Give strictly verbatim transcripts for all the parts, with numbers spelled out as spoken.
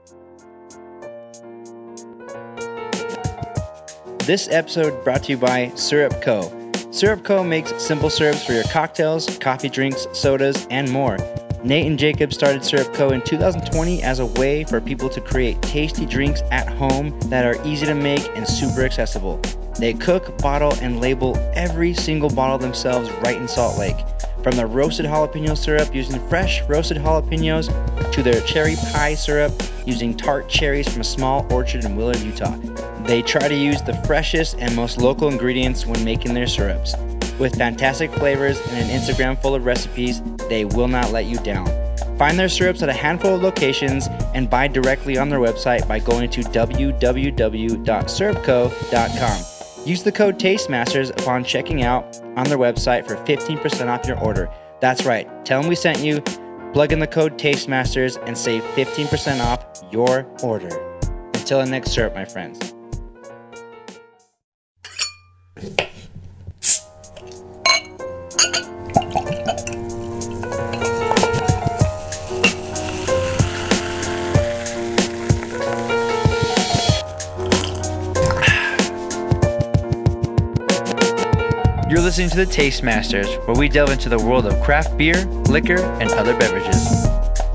This episode brought to you by Syrup Co. Syrup Co. makes simple syrups for your cocktails, coffee drinks, sodas, and more. Nate and Jacob started Syrup Co. in two thousand twenty as a way for people to create tasty drinks at home that are easy to make and super accessible. They cook, bottle, and label every single bottle themselves right in Salt Lake. From their roasted jalapeno syrup using fresh roasted jalapenos to their cherry pie syrup using tart cherries from a small orchard in Willard, Utah. They try to use the freshest and most local ingredients when making their syrups. With fantastic flavors and an Instagram full of recipes, they will not let you down. Find their syrups at a handful of locations and buy directly on their website by going to w w w dot syrup co dot com. Use the code TASTEMASTERS upon checking out on their website for fifteen percent off your order. That's right. Tell them we sent you, plug in the code TASTEMASTERS, and save fifteen percent off your order. Until the next syrup, my friends. You're listening to the Taste Masters, where we delve into the world of craft beer, liquor, and other beverages.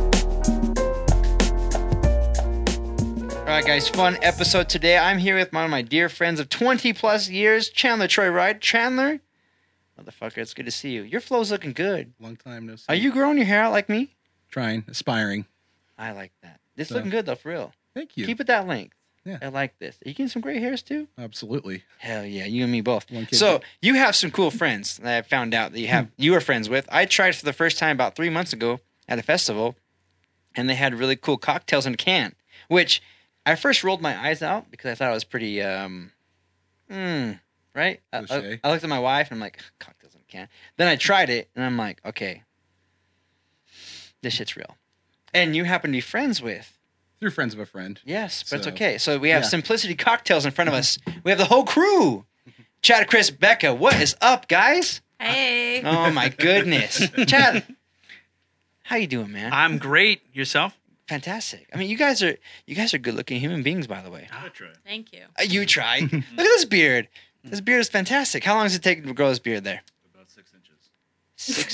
Alright guys, fun episode today. I'm here with one of my dear friends of twenty plus years, Chandler Troy Wright. Chandler, motherfucker, it's good to see you. Your flow's looking good. Long time no see. Are you growing your hair out like me? Trying, aspiring. I like that. This So, looking good though, for real. Thank you. Keep it that length. Yeah. I like this. Are you getting some gray hairs too? Absolutely. Hell yeah, you and me both. One kid So did. you have some cool friends that I found out that you have. You were friends with. I tried for the first time about three months ago at a festival, and they had really cool cocktails in a can. Which I first rolled my eyes out because I thought it was pretty, um, mm, right? I, I, Cliche. I looked at my wife and I'm like, cocktails in a can. Then I tried it and I'm like, okay, this shit's real. And you happen to be friends with. Through friends of a friend. Yes, but it's So, okay. So we have yeah. Simplicity Cocktails in front of us. We have the whole crew. Chad, Chris, Becca, what is up, guys? Hey. Oh my goodness, Chad, how you doing, man? I'm great. Yourself? Fantastic. I mean, you guys are you guys are good-looking human beings, by the way. I try. Thank you. Uh, you try. Look at this beard. This beard is fantastic. How long does it take to grow this beard there? About six inches. Six.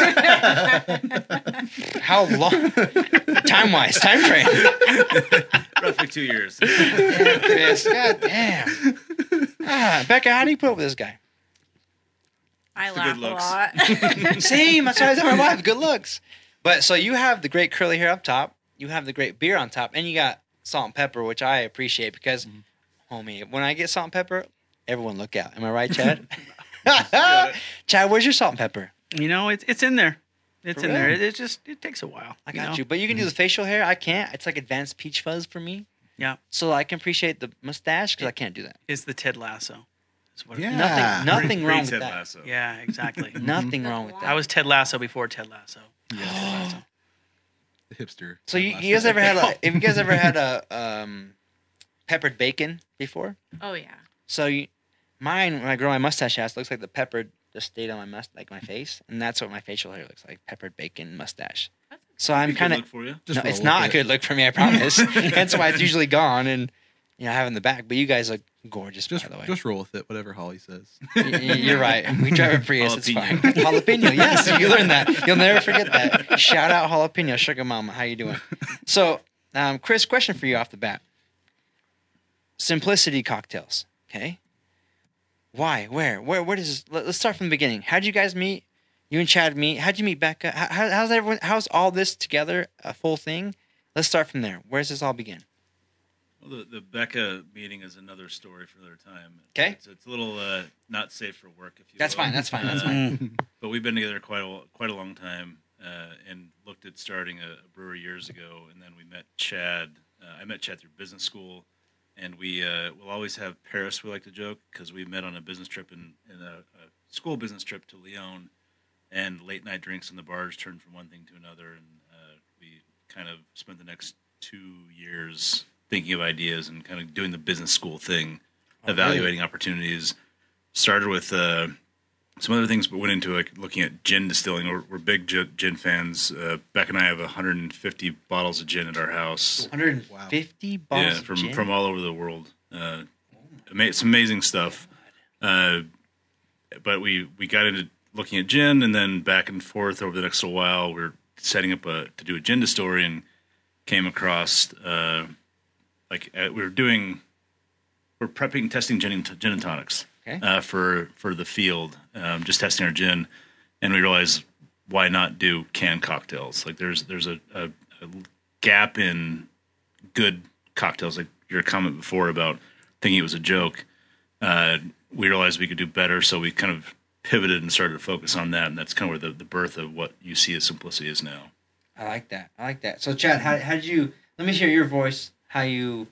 How long? Time-wise, time frame. Roughly two years. Damn, Chris. God damn. Ah, Becca, how do you put up with this guy? I The laugh good a looks. lot. Same. That's what I tell my wife. Good looks. But so you have the great curly hair up top. You have the great beer on top, and you got salt and pepper, which I appreciate because, homie, when I get salt and pepper, everyone look out. Am I right, Chad? Chad, where's your salt and pepper? You know, it's it's in there. It's For in real? there. It, it just it takes a while. I got know? you. But you can do the facial hair. I can't. It's like advanced peach fuzz for me. Yeah. So I can appreciate the mustache because I can't do that. It's the Ted Lasso. That's what it Yeah. is. Nothing. Nothing Pre- wrong with Ted that. Lasso. Yeah, exactly. Nothing wrong with I that. was Ted Lasso before Ted Lasso. Ted Lasso. The hipster. So you, Last you guys name. ever had a? Have you guys ever had a um, peppered bacon before? Oh, yeah. So you, mine, when I grow my mustache out, it looks like the pepper just stayed on my must, like my face, and that's what my facial hair looks like: peppered bacon mustache. So I'm Good kind of. look for you. Just No, it's roll not a with good look for me, I promise. That's why it's usually gone, and you know, I have it in the back. But you guys look gorgeous, Just, by the way. just roll with it, whatever Holly says. Y- y- You're right. We drive a Prius. It's fine. Jalapeno. Jalapeno. Yes, you learned that. You'll never forget that. Shout out Jalapeno, Sugar Mama. How you doing? So, um, Chris, question for you off the bat. Simplicity Cocktails. Okay. Why? Where? Where? Where does this, let, let's start from the beginning. How did you guys meet? You and Chad meet. How'd you meet Becca? How, how, how's everyone? How's all this together? A full thing. Let's start from there. Where does this all begin? Well, the, the Becca meeting is another story for another time. 'Kay. It's, it's a little uh, not safe for work, if you That's will. fine. That's fine. That's Uh, fine. But we've been together quite a, quite a long time uh, and looked at starting a, a brewery years ago. And then we met Chad. Uh, I met Chad through business school. And we uh, will always have Paris, we like to joke, because we met on a business trip in, in a, a school business trip to Lyon. And late night drinks in the bars turned from one thing to another. And uh, we kind of spent the next two years thinking of ideas and kind of doing the business school thing, Oh, evaluating opportunities. Started with uh, some other things went into like looking at gin distilling. We're, we're big gin, gin fans. Uh, Beck and I have one hundred fifty bottles of gin at our house. one hundred fifty bottles Yeah, of from gin? from all over the world. Uh, ama- it's amazing stuff. Uh, but we, we got into looking at gin, and then back and forth over the next little while, we we're setting up a to do a gin distillery, and came across uh, like uh, we were doing we're prepping testing gin and, gin and tonics Okay. uh, for for the field, um, just testing our gin, and we realized why not do canned cocktails? Like there's there's a, a, a gap in good cocktails. Like your comment before about thinking it was a joke, uh, we realized we could do better, so we kind of pivoted and started to focus on that, and that's kind of where the, the birth of what you see as Simplicity is now. I like that. I like that. So, Chad, how, how did you, let me hear your voice, how you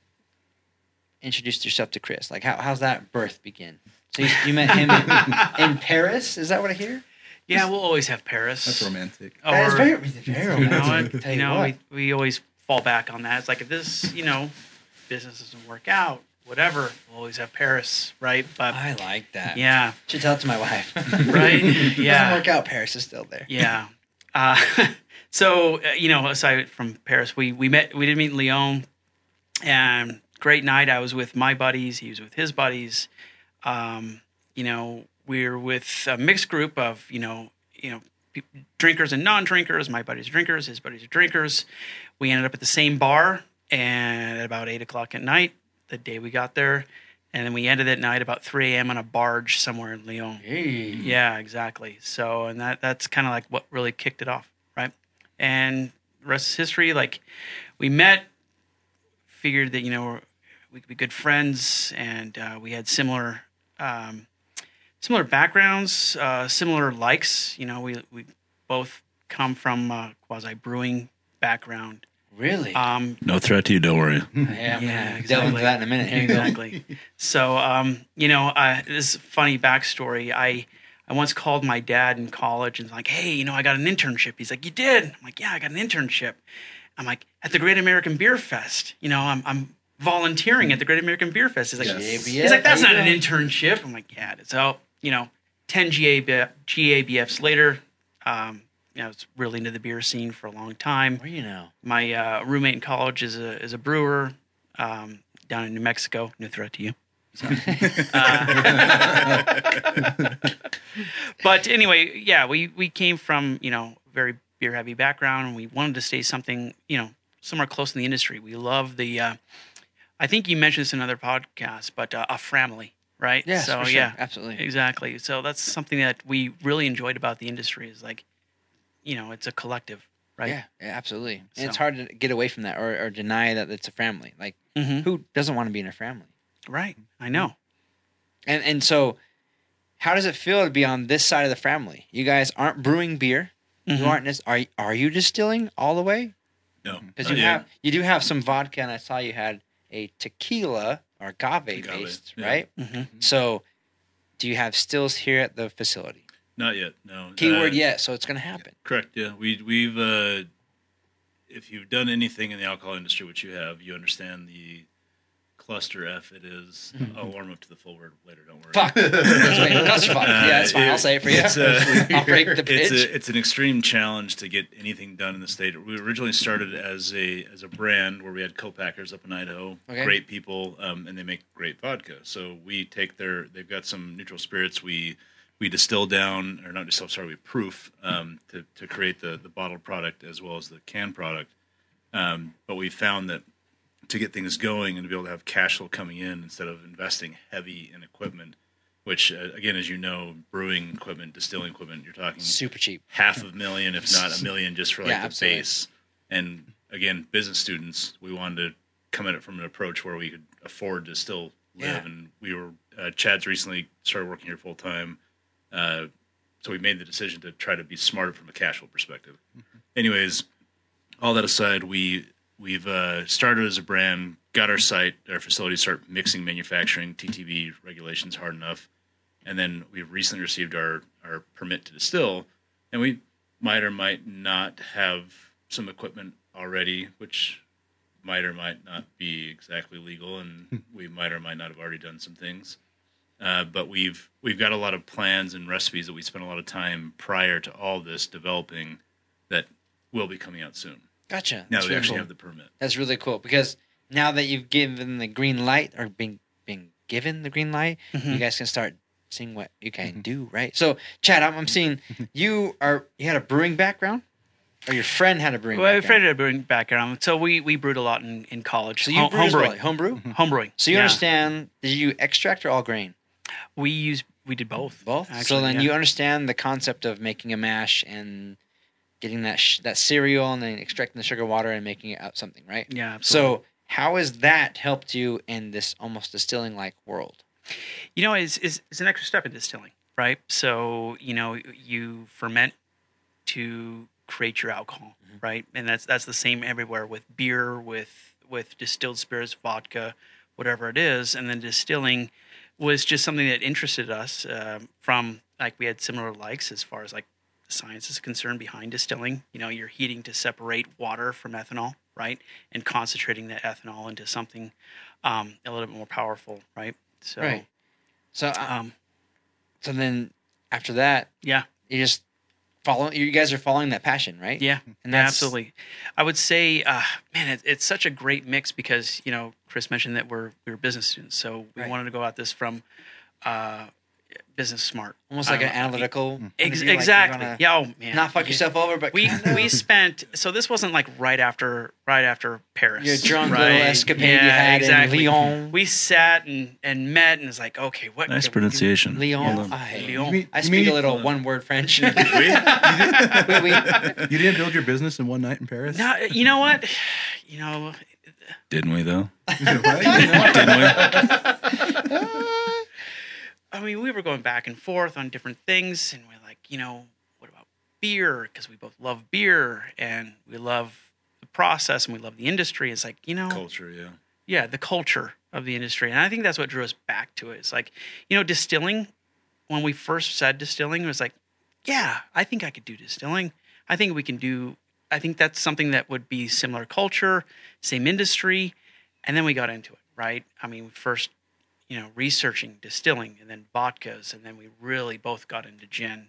introduced yourself to Chris. Like, how how's that birth begin? So you, you met him in, in Paris? Is that what I hear? Yeah, we'll always have Paris. That's romantic. Or, That is very, very you know, romantic. what, Tell you you know what. we, we always fall back on that. It's like if this, you know, business doesn't work out, whatever, we'll always have Paris, right? But I like that. yeah, Should tell it to my wife. right? Doesn't Yeah. work out. Paris is still there. Yeah. Uh, so uh, you know, aside from Paris, we we met. We did meet in Lyon, and great night. I was with my buddies. He was with his buddies. Um, you know, we were with a mixed group of you know, you know, pe- drinkers and non-drinkers. My buddies are drinkers. His buddies are drinkers. We ended up at the same bar, and at about eight o'clock at night, the day we got there, and then we ended that night about three a.m. on a barge somewhere in Lyon. Hey. Yeah, exactly. So, and that that's kind of like what really kicked it off, right? And the rest is history. Like, we met, figured that you know we could be good friends, and uh, we had similar um, similar backgrounds, uh, similar likes. You know, we we both come from uh, quasi brewing background. Really? Um, No threat to you, don't worry. yeah, I'm yeah, gonna delve into exactly. that in a minute. Here you go. exactly. So, um, you know, uh, this funny backstory. I I once called my dad in college and was like, hey, you know, I got an internship. He's like, you did? I'm like, yeah, I got an internship. I'm like, at the Great American Beer Fest. You know, I'm I'm volunteering at the Great American Beer Fest. He's like, Yes. he's like, that's There not you an go. internship. I'm like, yeah, it is. So, you know, ten G A B, G A B Fs later, um, you know, I was really into the beer scene for a long time. Where you know? My uh, roommate in college is a is a brewer um, down in New Mexico. No threat to you. So, uh, but anyway, yeah, we, we came from you know very beer heavy background, and we wanted to stay something you know somewhere close in the industry. We love the. Uh, I think you mentioned this in another podcast, but uh, a family, right? Yes, So for sure. yeah, Absolutely. exactly. So that's something that we really enjoyed about the industry is like, you know, it's a collective, right? Yeah, yeah, absolutely. And it's So- hard to get away from that or, or deny that it's a family. Like, Mm-hmm. who doesn't want to be in a family? Right. I know. And and so, how does it feel to be on this side of the family? You guys aren't brewing beer. Mhm. You aren't. dis- Are are you distilling all the way? No. Because Not you yet. have you do have some vodka, and I saw you had a tequila or agave, Agave, based, yeah. right? Mm-hmm. So, do you have stills here at the facility? Not yet, no. Keyword Uh, yet. So it's going to happen. Correct, yeah. We, we've, uh, if you've done anything in the alcohol industry, which you have, you understand the cluster F it is. I'll warm up to the full word later, don't worry. Fuck. That's fuck. Yeah, it's fine. I'll say it for you. It's, uh, I'll break the It's, pitch. a, it's an extreme challenge to get anything done in the state. We originally started as a as a brand where we had co-packers up in Idaho, Okay. great people, um, and they make great vodka. So we take their, they've got some neutral spirits. We we distill down, or not distill, sorry, we proof um, to to create the the bottled product as well as the canned product. Um, but we found that to get things going and to be able to have cash flow coming in instead of investing heavy in equipment, which uh, again, as you know, brewing equipment, distilling equipment, you're talking Super cheap. half a million, if not a million, just for like Yeah, the absolutely. base. And again, business students, we wanted to come at it from an approach where we could afford to still live. Yeah. And we were, uh, Chad's recently started working here full time. Uh, so we made the decision to try to be smarter from a cash flow perspective. Anyways, all that aside, we, we've uh, started as a brand, got our site, our facility, start mixing manufacturing, T T B regulations hard enough. And then we recently received our, our permit to distill, and we might or might not have some equipment already, which might or might not be exactly legal, and we might or might not have already done some things. Uh, but we've we've got a lot of plans and recipes that we spent a lot of time prior to all this developing that will be coming out soon. Gotcha. Now That's that we really actually cool. have the permit. That's really cool because now that you've given the green light or being being given the green light, Mhm. you guys can start seeing what you can do, right? So, Chad, I'm, I'm seeing you are you had a brewing background, or your friend had a brewing Well, my background. friend had a brewing background, so we, we brewed a lot in, in college. So you Home- brew as well, homebrewing. like homebrew. Homebrewing. So you Yeah. understand? Did you extract or all grain? We use we did both. Both. so actually, then yeah. you understand the concept of making a mash and getting that sh- that cereal and then extracting the sugar water and making it out something, right? Yeah, absolutely. So how has that helped you in this almost distilling like world? You know, it's, it's, it's an extra step in distilling, right? So, you know, you ferment to create your alcohol, Mm-hmm. right? And that's that's the same everywhere with beer, with with distilled spirits, vodka, whatever it is. And then distilling was just something that interested us um, from, like, we had similar likes as far as, like, the science is concerned behind distilling. You know, you're heating to separate water from ethanol, right? And concentrating that ethanol into something um, a little bit more powerful, right? So, Right. So uh, um, so then after that, yeah, you just follow. You guys are following that passion, right? yeah, And yeah, that's- absolutely. I would say, uh, man, it, it's such a great mix because, you know, Chris mentioned that we're we were business students, so we Right. wanted to go at this from uh, business smart, Almost like Um, an analytical. point of Ex- view, like you exactly. wanna Yeah. Oh man. Not fuck Yeah. yourself over, but We kinda- we spent so this wasn't like right after right after Paris. your drunk right? little escapade yeah, you had exactly. in Lyon. We sat and, and met and it's like, okay, what Nice can we do? pronunciation. Lyon. Well done. I, Lyon. You mean- I you speak mean a you- little one-word French. Wait, Oui, oui. you didn't build your business in one night in Paris? No, you know what? You know, Didn't we though? Didn't Didn't we? I mean, we were going back and forth on different things, and we're like, you know, what about beer? Because we both love beer, and we love the process, and we love the industry. It's like, you know, Culture, yeah. yeah, the culture of the industry, and I think that's what drew us back to it. It's like, you know, distilling. When we first said distilling, it was like, yeah, I think I could do distilling. I think we can do. I think that's something that would be similar culture, same industry, and then we got into it, right? I mean, first, you know, researching distilling, and then vodkas, and then we really both got into gin.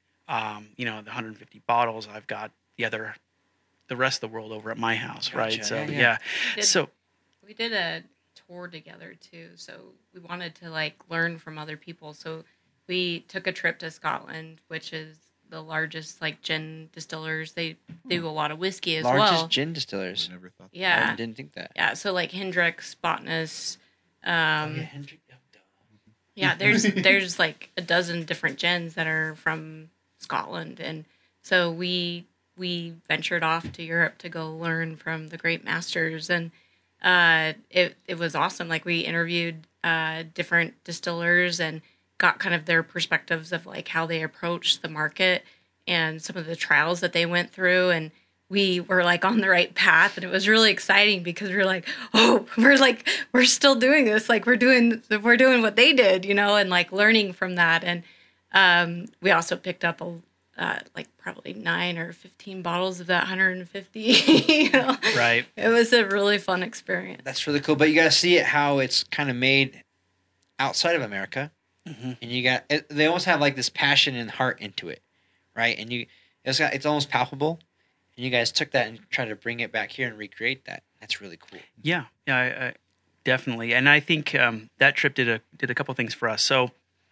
Um, you know, the one hundred fifty bottles. I've got the other, the rest of the world over at my house, right? Gotcha. So Yeah, yeah, yeah. Did- so We did a tour together too, so we wanted to like learn from other people. So we took a trip to Scotland, which is the largest like gin distillers. They they do a lot of whiskey as Largest well. gin distillers. I never thought that. I Yeah, didn't think that. yeah. So like Hendrix, Botanist. Um, Oh, yeah, Hendrick- oh, duh. Yeah, there's there's like a dozen different gins that are from Scotland, and so we we ventured off to Europe to go learn from the great masters, and uh, it it was awesome. Like we interviewed uh, different distillers and got kind of their perspectives of like how they approach the market and some of the trials that they went through, and we were like on the right path, and it was really exciting because we were like, oh, we're like we're still doing this, like we're doing we're doing what they did, you know, and like learning from that. And um, we also picked up a uh, like probably nine or fifteen bottles of that one hundred fifty. You know, right. it was a really fun experience. That's really cool. But you got to see it how it's kind of made outside of America, Mhm. and you got it, they almost have like this passion and heart into it, right? And you it's got it's almost palpable. And you guys took that and tried to bring it back here and recreate that. That's really cool. Yeah, yeah, I, I, definitely. And I think um, that trip did a did a couple things for us. So,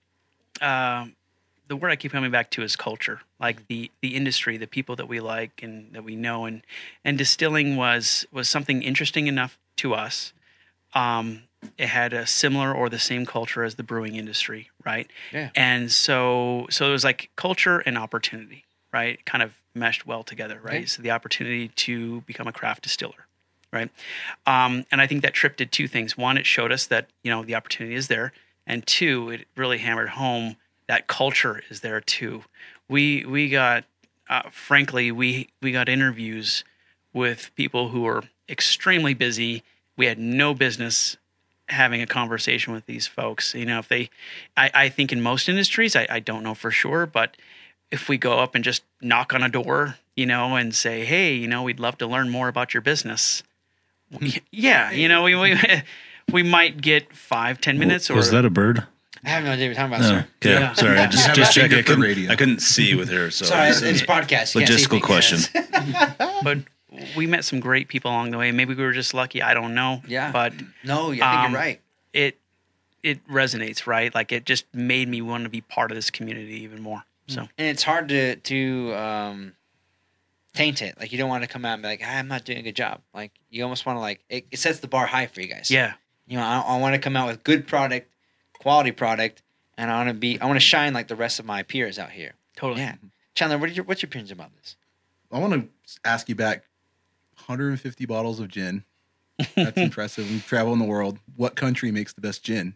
um, the word I keep coming back to is culture, like the the industry, the people that we like and that we know, and and distilling was was something interesting enough to us. Um, it had a similar or the same culture as the brewing industry, right? Yeah. And so so it was like culture and opportunity, right? It kind of meshed well together, right? Okay. So the opportunity to become a craft distiller, right? Um, and I think that trip did two things. One, it showed us that, you know, the opportunity is there. And two, it really hammered home that culture is there too. We we got, uh, frankly, we, we got interviews with people who were extremely busy. We had no business having a conversation with these folks. You know, if they, I, I think in most industries, I, I don't know for sure, but if we go up and just knock on a door, you know, and say, hey, you know, we'd love to learn more about your business. Yeah, you know, we we, we might get five, ten minutes. Or Was that a bird? I have no idea what you're talking about, No. sir. Okay. Yeah. Sorry. I You just have just a check. finger I for couldn't, radio. I couldn't see with her. So Sorry, it's it's, it's a podcast. You can't see logistical things. question. But we met some great people along the way. Maybe we were just lucky. I don't know. Yeah. But No, I think Um, you're right. it it resonates, right? Like it just made me want to be part of this community even more. So And it's hard to to um, taint it. Like you don't want to come out and be like, ah, I'm not doing a good job. Like you almost want to like it, it sets the bar high for you guys. yeah, You know, I, I want to come out with good product, quality product, and I want to be I want to shine like the rest of my peers out here. totally. Yeah, Chandler, what are your what's your opinions about this? I want to ask you back. one hundred fifty bottles of gin. That's impressive. We travel in the world. What country makes the best gin?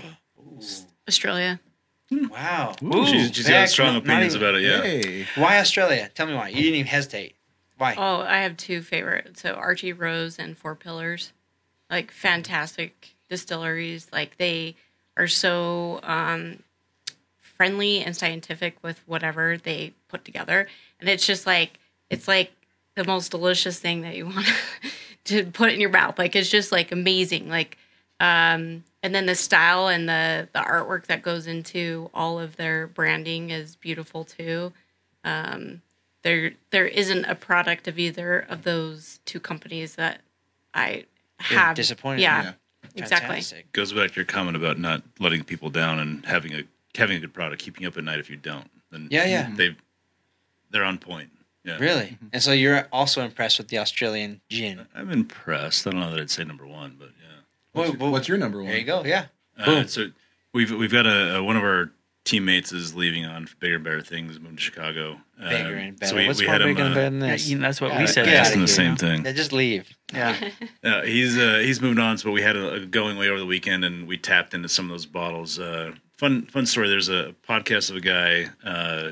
Australia. Wow. Ooh. She's, she's Yeah, got strong not opinions even- about it. Yeah. Hey. Why Australia? Tell me why. You didn't even hesitate. Why? Oh, I have two favorite. So Archie Rose and Four Pillars, like fantastic distilleries. Like they are so um, friendly and scientific with whatever they put together, and it's just like it's like the most delicious thing that you want to put in your mouth. Like it's just like amazing. Like um, and then the style and the the artwork that goes into all of their branding is beautiful too. Um, there there isn't a product of either of those two companies that I You're have disappointed. Yeah, Yeah. exactly. Fantastic. Goes back to your comment about not letting people down and having a having a good product, keeping you up at night if you don't. Then Yeah, yeah. they they're on point. Yeah. Really? And so you're also impressed with the Australian gin. I'm impressed. I don't know that I'd say number one, but yeah. What's, Well, your, what's your number one? There you go. Yeah. Uh, Boom. so we've we've got a, a one of our teammates is leaving on for bigger and better things, moving to Chicago. Um, Bigger and better. So we, What's we more had him. bigger and uh, better than Yeah, this? you know, that's what Yeah, we said. get I out asked of him the here. same thing. Yeah, just leave. Yeah, Uh, he's uh, he's moved on, so we had a, a going way over the weekend, and we tapped into some of those bottles. Uh, fun fun story. There's a podcast of a guy, uh,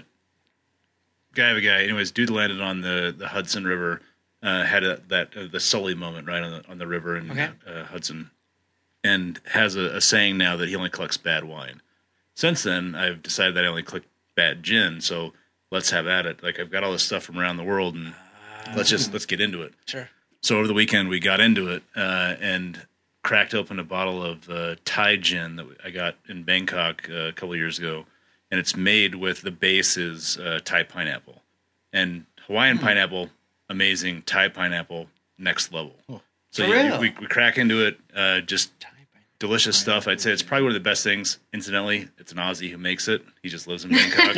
guy of a guy. Anyways, dude landed on the, the Hudson River, uh, had a, that uh, the Sully moment right on the on the river in Okay. uh, Hudson, and has a, a saying now that he only collects bad wine. Since then, I've decided that I only collect bad gin. So let's have at it. Like I've got all this stuff from around the world, and let's just let's get into it. Sure. So over the weekend we got into it uh, and cracked open a bottle of uh, Thai gin that I got in Bangkok uh, a couple of years ago, and it's made with the base is uh, Thai pineapple and Hawaiian Hmm. pineapple, amazing. Thai pineapple, next level. Oh. So For you- real? we, we crack into it, uh, just delicious stuff. I'd say it's probably one of the best things. Incidentally, it's an Aussie who makes it. He just lives in Bangkok.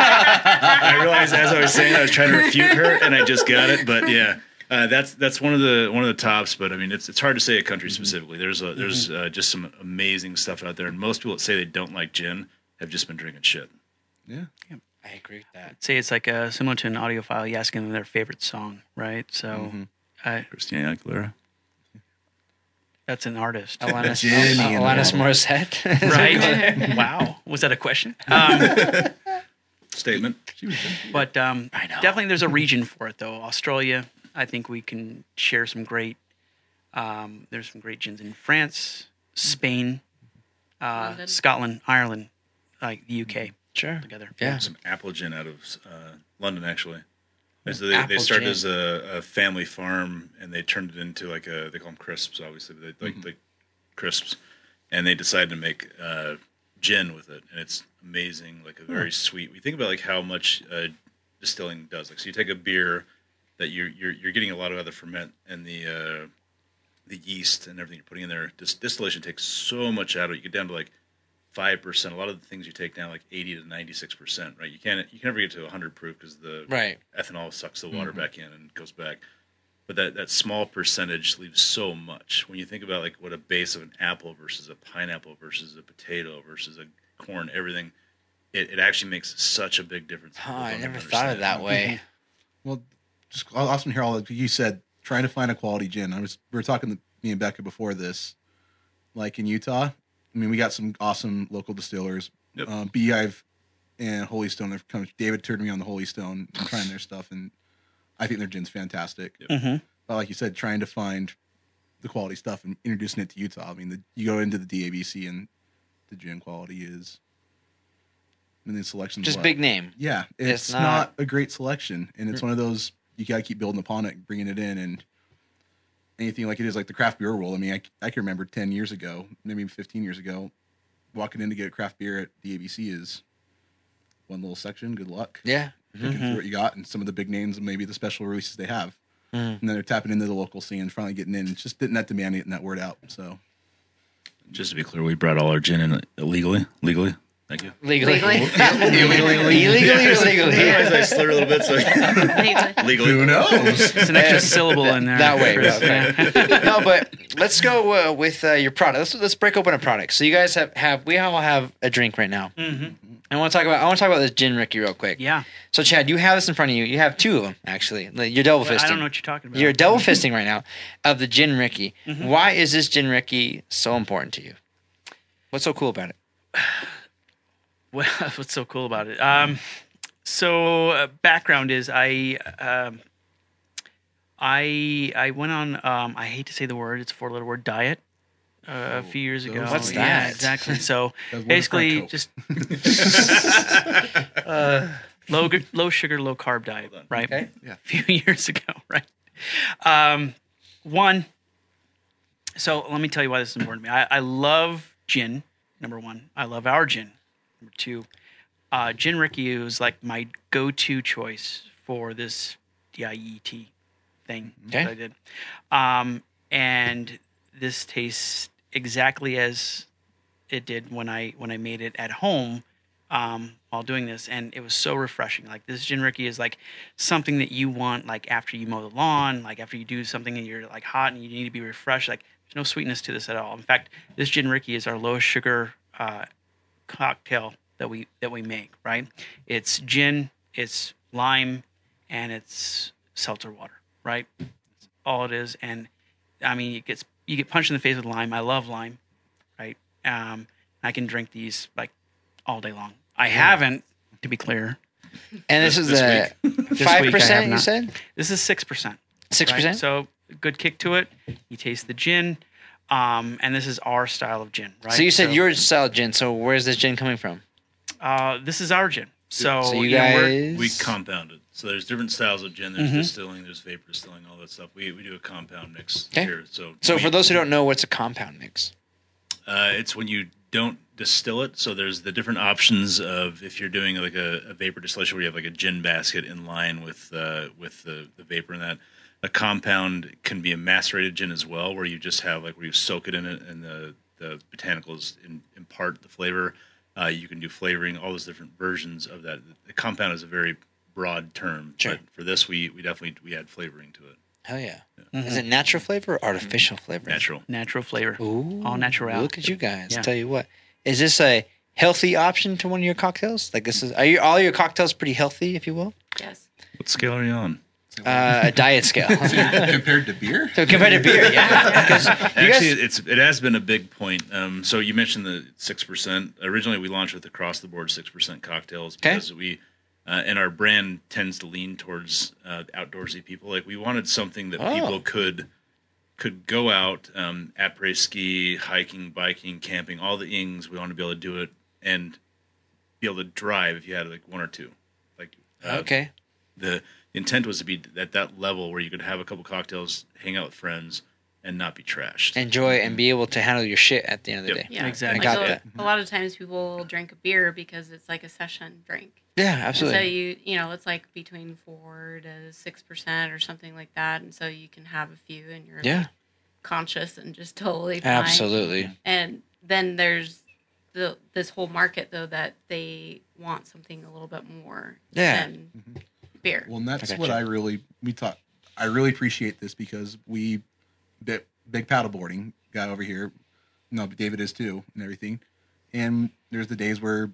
I realized as I was saying, I was trying to refute her, and I just got it. But yeah, uh, that's that's one of the one of the tops. But I mean, it's it's hard to say a country specifically. There's a, there's uh, just some amazing stuff out there, and most people that say they don't like gin have just been drinking shit. Yeah. I agree with that. say it's like a similar to an audiophile. You asking them their favorite song, right? So Mm-hmm. uh, Christina Aguilera. that's an artist, Alanis, Gin Al- and Alanis all. Morissette. right? Wow, was that a question? Um, Statement. But um, I know. definitely there's a region for it, though. Australia, I think we can share some great. Um, there's some great gins in France, Spain, uh, London. Scotland, Ireland, like the U K Sure. together. Yeah. Some apple gin out of uh, London, actually. And so they, Apple they started gin. as a, a family farm, and they turned it into like a they call them crisps, obviously, but they, like like crisps, and they decided to make uh, gin with it, and it's amazing, like a very sweet. We think about like how much uh, distilling does. Like, so you take a beer that you're you're you're getting a lot of other ferment and the uh, the yeast and everything you're putting in there. Dis- distillation takes so much out of it. You get down to like five percent. A lot of the things you take down like eighty to ninety six percent. Right? You can't you can never get to a hundred proof because the Right. ethanol sucks the water back in and goes back. But that, that small percentage leaves so much. When you think about like what a base of an apple versus a pineapple versus a potato versus a corn, everything, it, it actually makes such a big difference. Oh, People I don't never understand. thought of it that way. Well, just awesome to hear all that. You said trying to find a quality gin. I was we were talking to me and Becca before this, like in Utah. I mean, we got some awesome local distillers. Yep. Uh, Beehive and Holy Stone. They've come. David turned me on the Holy Stone and trying their stuff, and I think their gin's fantastic. Mm-hmm. But like you said, trying to find the quality stuff and introducing it to Utah. I mean, the, you go into the D A B C and the gin quality is, I mean, the selection Just big name. Yeah, it's, It's not, not- a great selection, and it's one of those you got to keep building upon it, bringing it in, and anything like it is like the craft beer world. I mean, I, I can remember ten years ago, maybe fifteen years ago, walking in to get a craft beer at the A B C is one little section. Good luck. Yeah. Picking Mm-hmm. through what you got and some of the big names and maybe the special releases they have. Mm. And then they're tapping into the local scene and finally getting in. It's just getting that demand, getting that word out. So Just to be clear, we brought all our gin in illegally. Legally. Thank you. Legally. Legally. Illegally or legally? Otherwise, I slur a little bit. So legally. who knows? There's an extra syllable in there. That way, Chris. okay. Yeah. No, but let's go uh, with uh, your product. Let's let's break open a product. So you guys have, have we all have a drink right now. Mhm. I want to talk about I want to talk about this gin Ricky real quick. Yeah. So Chad, you have this in front of you. You have two of them actually. Like, you're double fisting. I don't know what you're talking about. You're double fisting right now of the gin Ricky. Mhm. Why is this gin Ricky so important to you? What's so cool about it? Well, what's so cool about it? Um, so uh, background is I um, I I went on um, I hate to say the word, it's a four letter word, diet uh, a few years ago. What's Yeah, that? exactly. So That's one basically Coke. just uh, low gu- low sugar, low carb diet, right? Okay. Yeah. A few years ago, right? Um, one. So let me tell you why this is important to me. I, I love gin. Number one, I love our gin. Number two, uh, Gin Ricky is like my go-to choice for this D I E T thing Okay. that I did. Um, and this tastes exactly as it did when I when I made it at home um, while doing this, and it was so refreshing. Like this Gin Ricky is like something that you want like after you mow the lawn, like after you do something and you're like hot and you need to be refreshed. Like there's no sweetness to this at all. In fact, this Gin Ricky is our lowest sugar uh, cocktail that we that we make. Right? It's gin, it's lime, and it's seltzer water. Right? That's all it is. And I mean, it gets you get punched in the face with lime. I love lime. Right? Um, I can drink these like all day long. I haven't, to be clear. And this, is This the This five week I percent. have You not. said This is six percent. six percent. So good kick to it. You taste the gin, um, and this is our style of gin, right? So you said your style gin. So where's this gin coming from? Uh, this is our gin. So, So you you know, we're- guys, We compound it. So there's different styles of gin. There's Mhm. distilling, there's vapor distilling, all that stuff. We we do a compound mix Okay. here. So So we- for those who don't know, what's a compound mix? Uh, it's when you don't distill it. So there's the different options of if you're doing like a, a vapor distillation where you have like a gin basket in line with uh, with the, the vapor in that. A compound can be a macerated gin as well, where you just have like where you soak it in it and the the botanicals in, impart the flavor. Uh, you can do flavoring, all those different versions of that. The compound is a very broad term, Sure. but for this we we definitely we add flavoring to it. Hell yeah. Mhm. Is it natural flavor or artificial flavor? Natural. natural flavor. Ooh, All natural. Look at you guys. Yeah. Tell you what. Is this a healthy option to one of your cocktails? Like this is are you all your cocktails pretty healthy, if you will? Yes. What scale are you on? Uh, a diet scale. Compared to beer? So compared to beer, yeah. 'Cause you Actually, guys, it's it has been a big point. Um, so you mentioned the six percent. Originally, we launched with across the board six percent cocktails Okay. because we uh, and our brand tends to lean towards uh, outdoorsy people. Like we wanted something that Oh. people could could go out um, après ski, hiking, biking, camping, all the ings. We want to be able to do it and be able to drive if you had like one or two. Like uh, okay. the the intent was to be at that level where you could have a couple cocktails, hang out with friends, and not be trashed. Enjoy and be able to handle your shit at the end of the Yep. day. Yeah. Exactly. I got Like, that. A, a lot of times people will drink a beer because it's like a session drink. Yeah, And so absolutely. you you know it's like between four to six percent or something like that, and so you can have a few and you're Yeah, like, conscious and just totally fine. absolutely. And then there's the this whole market though that they want something a little bit more Yeah. than beer. Well, and that's I gotcha. what I really we talk. I really appreciate this because we big, big paddleboarding guy over here. No, but David is too, and everything. And there's the days where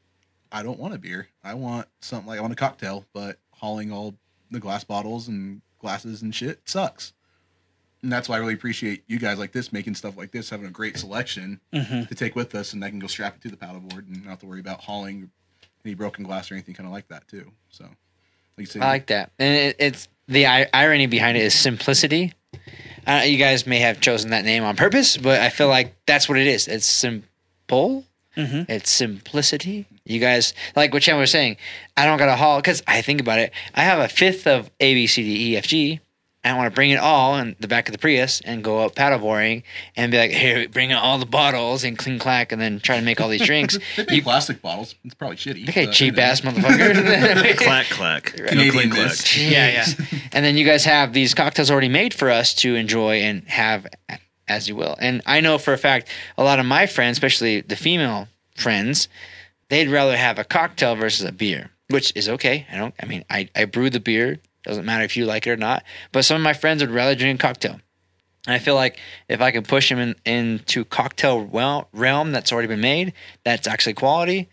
I don't want a beer. I want something like I want a cocktail, but hauling all the glass bottles and glasses and shit sucks. And that's why I really appreciate you guys like this making stuff like this, having a great selection Mhm. to take with us, and I can go strap it to the paddleboard and not have to worry about hauling any broken glass or anything kind of like that too. So, like you said, I like that, and it, it's the i- irony behind it is simplicity. Uh, you guys may have chosen that name on purpose, but I feel like that's what it is. It's simple. Mhm. It's simplicity. You guys, like what Chan was saying, I don't got to haul because I think about it. I have a fifth of A, B, C, D, E, F, G, and I want to bring it all in the back of the Prius and go up paddleboarding and be like, here, bring out all the bottles and clean clack and then try to make all these drinks. They make plastic bottles. It's probably shitty. Okay, but, cheap you know. ass motherfucker. clack clack. No Canadian clean clack. this. Yeah, yeah. And then you guys have these cocktails already made for us to enjoy and have as you will. And I know for a fact, a lot of my friends, especially the female friends, they'd rather have a cocktail versus a beer, which is okay. I don't, I mean, I, I brew the beer. Doesn't matter if you like it or not. But some of my friends would rather drink a cocktail. And I feel like if I can push them in, into cocktail well, realm that's already been made, that's actually quality,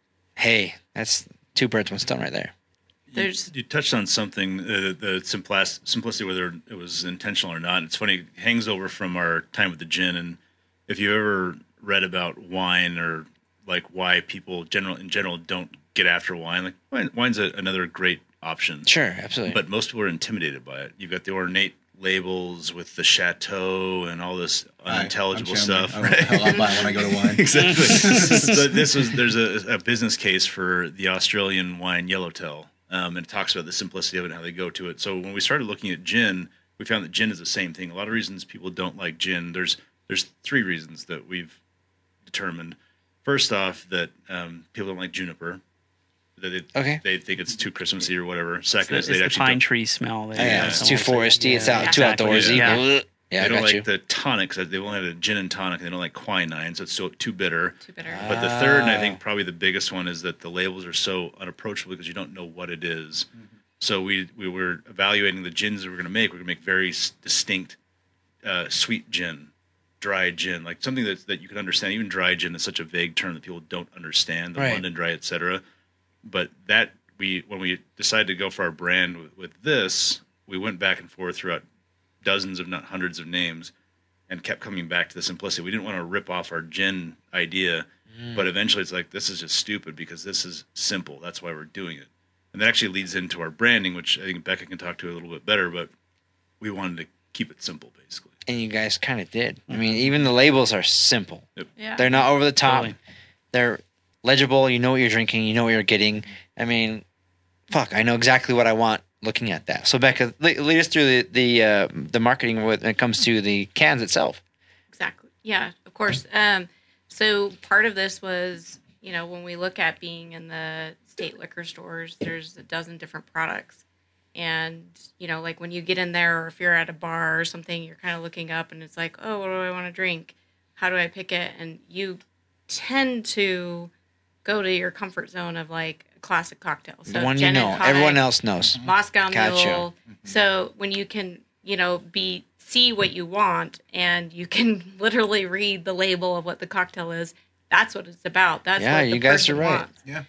hey, that's two birds, one stone right there. There's You, you touched on something, uh, the simplis- simplicity, whether it was intentional or not. It's funny, it hangs over from our time with the gin. And if you ever read about wine or like why people general in general don't get after wine, like wine, wine's a, another great option. Sure, absolutely. But most people are intimidated by it. You've got the ornate labels with the chateau and all this unintelligible I'm stuff. Chandler. I don't know what the hell I'll buy when I go to wine. Exactly. So this was there's a, a business case for the Australian wine Yellowtail, um, and it talks about the simplicity of it and how they go to it. So when we started looking at gin, we found that gin is the same thing. A lot of reasons people don't like gin. There's there's three reasons that we've determined. First off, that um, people don't like juniper. That they, Okay. they think it's too Christmassy or whatever. Second It's is they the actually pine don't, tree smell. There. Oh, yeah, Yeah, it's too Someone said- foresty. It's yeah, out too exactly. outdoorsy. Yeah. Ugh. Yeah, they I don't got like you. the tonics. They only have a gin and tonic. And they don't like quinine, so it's so too bitter. too bitter. But the third, and I Ah. think probably the biggest one, is that the labels are so unapproachable because you don't know what it is. So we we were evaluating the gins that we're going to make. We're going to make very s- distinct uh, sweet gin, dry gin, like something that that you can understand. Even dry gin is such a vague term that people don't understand. The Right. London Dry, et cetera. But that we when we decided to go for our brand with, with this, we went back and forth throughout dozens, if not hundreds, of names, and kept coming back to the simplicity. We didn't want to rip off our gin idea, but eventually it's like, this is just stupid because this is simple. That's why we're doing it. And that actually leads into our branding, which I think Becca can talk to a little bit better, but we wanted to keep it simple, basically. And you guys kind of did. I mean, even the labels are simple. Yeah. They're not over the top. Totally. They're legible. You know what you're drinking. You know what you're getting. I mean, fuck, I know exactly what I want looking at that. So, Becca, lead, lead us through the the, uh, the marketing when it comes to the cans itself. Exactly. Yeah, of course. Um, so part of this was, you know, when we look at being in the state liquor stores, there's a dozen different products. And, you know, like when you get in there or if you're at a bar or something, you're kind of looking up and it's like, oh, what do I want to drink? How do I pick it? And you tend to go to your comfort zone of like a classic cocktail. So The one you gin and know. tonic, Everyone else knows. Moscow Gotcha. Mule. So when you can, you know, be see what you want and you can literally read the label of what the cocktail is, that's what it's about. That's Yeah, what the you guys person are right. wants. Yeah.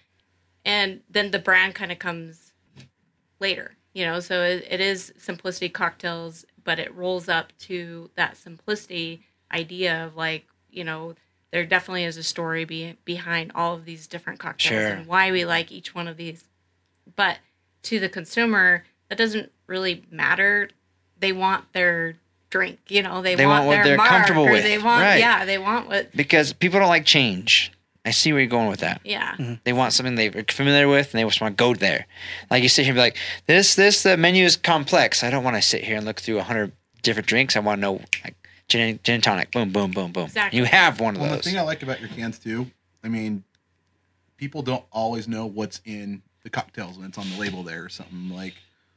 And then the brand kind of comes later, you know. So it, it is simplicity cocktails, but it rolls up to that simplicity idea of like, you know, there definitely is a story be, behind all of these different cocktails Sure. and why we like each one of these. But to the consumer, that doesn't really matter. They want their drink, you know. They, They want, want what their they're mark, comfortable or with, They want, right. yeah, they want what, Because people don't like change. I see where you're going with that. yeah. They want something they're familiar with, and they just want to go there. Like you sit here and be like, "This, this, the menu is complex. I don't want to sit here and look through a hundred different drinks. I want to know like gin, gin and tonic. Boom, boom, boom, boom. Exactly. You have one of Well, the those. thing I like about your cans too, I mean, people don't always know what's in the cocktails when it's on the label there or something like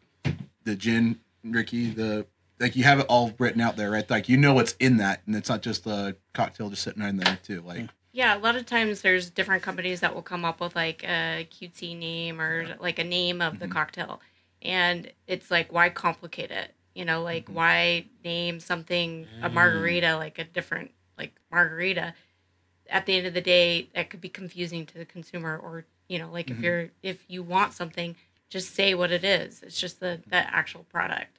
the gin, Ricky, the like you have it all written out there, right? Like you know what's in that, and it's not just a cocktail just sitting in there too. Like Yeah, a lot of times there's different companies that will come up with like a cutesy name or like a name of the cocktail. And it's like, why complicate it? You know, like why name something a margarita like a different like margarita? At the end of the day, that could be confusing to the consumer. Or, you know, like if you're if you want something, just say what it is. It's just the, the actual product.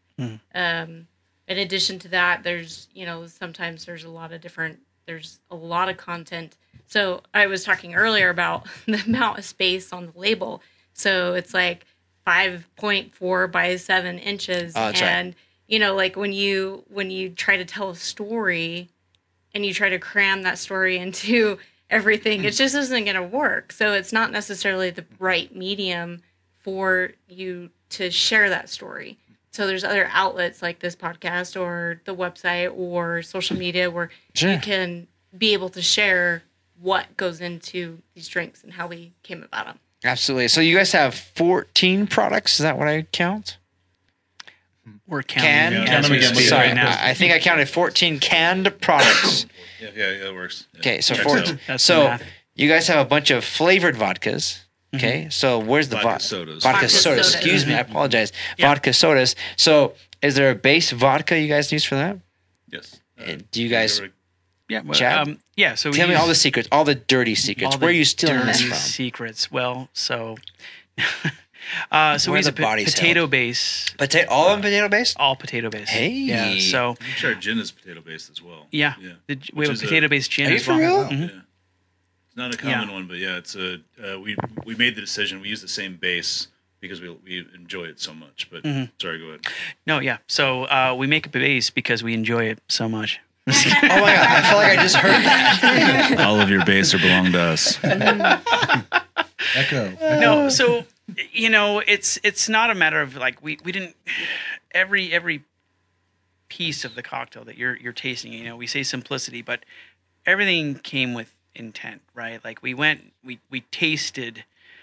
Um, in addition to that, there's, you know, sometimes there's a lot of different there's a lot of content. So I was talking earlier about the amount of space on the label. So it's like five point four by seven inches. Oh, that's right. and, you know, like when you, when you try to tell a story and you try to cram that story into everything, it just isn't going to work. So it's not necessarily the right medium for you to share that story. so there's other outlets like this podcast or the website or social media where Sure. you can be able to share what goes into these drinks and how we came about them. Absolutely. So you guys have fourteen products. Is that what I count? We're Can? counting Count as them we again. speak Sorry, right now. I I think I counted fourteen canned products. Yeah, yeah, yeah, it works. Yeah. Okay, so Checks four. out. That's the So math. you guys have a bunch of flavored vodkas. Okay, so where's the Vodka vodka? sodas. Vodka Vodka sodas. sodas. Excuse me, I apologize. Yeah. Vodka sodas. So is there a base vodka you guys use for that? Yes. And do you guys Yeah, well, Chad? um, yeah. So we tell me use all the secrets, all the dirty secrets? all Where are the you stealing this dirty from? secrets. Well, so uh, so Where we use the a po- body's potato held. base, Potato, all of them potato based. all potato based. Hey. yeah. So I'm sure our gin is potato based as well. yeah, Yeah. The, we Which have a is a- potato based gin Are you as for well. real? Mhm. Yeah. It's not a common Yeah. one, but yeah, it's a uh, we we made the decision. We use the same base because we we enjoy it so much. But Mhm. sorry, go ahead. No, yeah. So uh, we make a base because we enjoy it so much. Oh my god! I feel like I just heard that. All of your base are belong to us. Echo. No, so you know, it's it's not a matter of like we, we didn't every every piece of the cocktail that you're you're tasting, you know, we say simplicity, but everything came with intent, right? Like we went we we tasted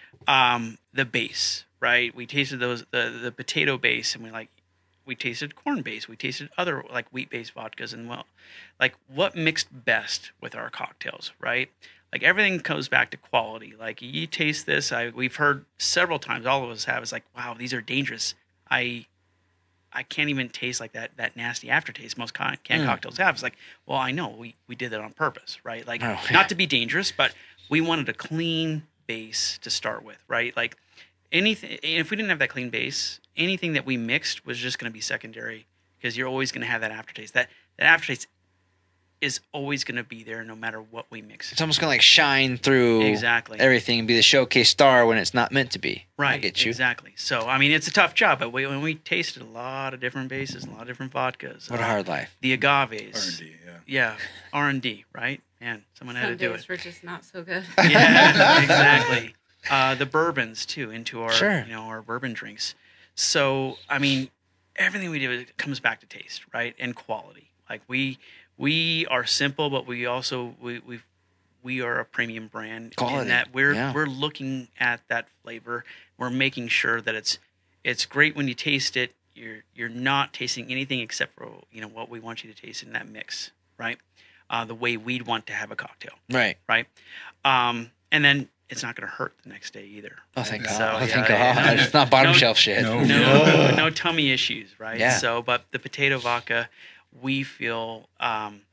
um the base, right? We tasted those the the potato base and we like we tasted corn base, we tasted other like wheat based vodkas and well like what mixed best with our cocktails, right? Like everything comes back to quality. Like you taste this, I we've heard several times, all of us have. It's like, wow, these are dangerous. I I can't even taste like that that nasty aftertaste most con- canned Mm. cocktails have. It's like, well, I know we we did that on purpose, right? Like Oh, yeah. not to be dangerous, but we wanted a clean base to start with, right? Like anything. If we didn't have that clean base, anything that we mixed was just going to be secondary because you're always going to have that aftertaste. That that aftertaste is always going to be there no matter what we mix. It's almost gonna like shine through Exactly. everything and be the showcase star when it's not meant to be. Right, I get you. exactly. So, I mean, it's a tough job, but we, when we tasted a lot of different bases, a lot of different vodkas. What a uh, hard life. The agaves. R and D, yeah. Yeah, R and D, right? Man, someone had Some to do days it. were just not so good. Yeah, exactly. Uh, the bourbons, too, into our, Sure. you know, our bourbon drinks. So, I mean, everything we do it comes back to taste, right? And quality. Like, we we are simple, but we also, we we we are a premium brand Quality, in that we're yeah. we're looking at that flavor. We're making sure that it's it's great when you taste it. You're you're not tasting anything except for you know what we want you to taste in that mix, right? Uh, the way we'd want to have a cocktail, Right. right? Um, and then it's not going to hurt the next day either. Oh thank So, God. Oh yeah, thank yeah, God. no- It's not bottom no- shelf shit. No. No, no tummy issues, right? Yeah. So, but the potato vodka, we feel um,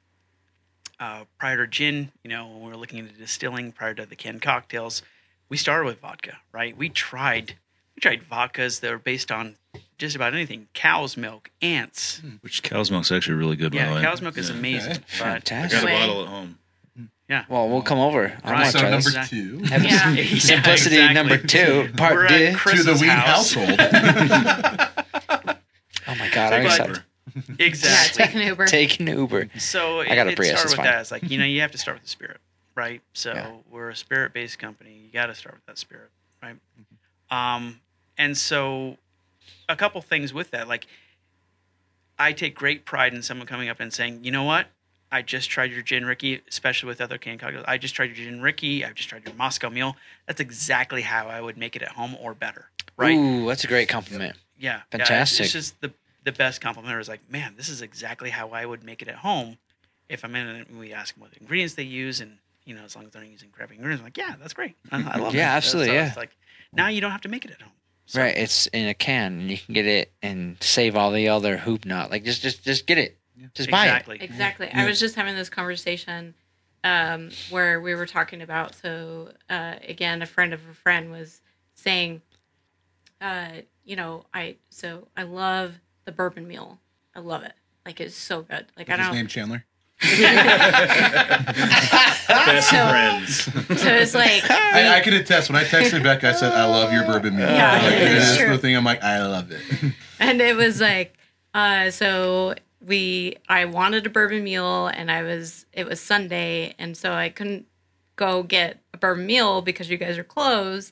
uh, prior to gin, you know, when we were looking into distilling, prior to the canned cocktails, we started with vodka, right? We tried, we tried vodkas that were based on just about anything: cow's milk, ants. Which cow's milk's actually really good. by the Yeah, way. cow's milk is Yeah. amazing. Okay. But I got Fantastic. a Way. bottle at home. yeah, Well, we'll come over. I Right. want to So try number this. Exactly. two Have Yeah. some Simplicity exactly. number two, part We're D. at to Chris's the Weed house. household. Oh my God, I'm Take excited. Uber. Yeah, Exactly. take an Uber. Take an Uber. So I got a it, Prius, it started it's with fine. that. It's like, you know, you have to start with the spirit, right? So Yeah. we're a spirit-based company. You got to start with that spirit, right? Um, and so a couple things with that. Like, I take great pride in someone coming up and saying, you know what? I just tried your gin Ricky, especially with other canned cocktails. I just tried your gin Ricky. I've just tried your Moscow Mule. That's exactly how I would make it at home or better, right? Ooh, that's a great compliment. Yeah, yeah, Fantastic. it's, it's just the the best compliment is like, man, this is exactly how I would make it at home. If I'm in it, and we ask them what ingredients they use, and you know, as long as they're using crappy ingredients, I'm like, yeah, that's great. I, I love it. Yeah, absolutely, So yeah. It's like now you don't have to make it at home. So, Right, it's in a can, and you can get it and save all the other hoop knot. Like just, just, just get it. Just buy Exactly. Exactly. Yeah. I was just having this conversation um, where we were talking about. So uh, again, a friend of a friend was saying, uh, you know, I so I love the bourbon mule. I love it. Like it's so good. Like I His don't. name Chandler. Best So- friends. So it's like I, I can attest. When I texted Becca, I said, "I love your bourbon mule." Yeah, like, it it is is true. the thing. I'm like, I love it. and it was like uh so we I wanted a bourbon mule and I was it was Sunday and so I couldn't go get a bourbon mule because you guys are closed.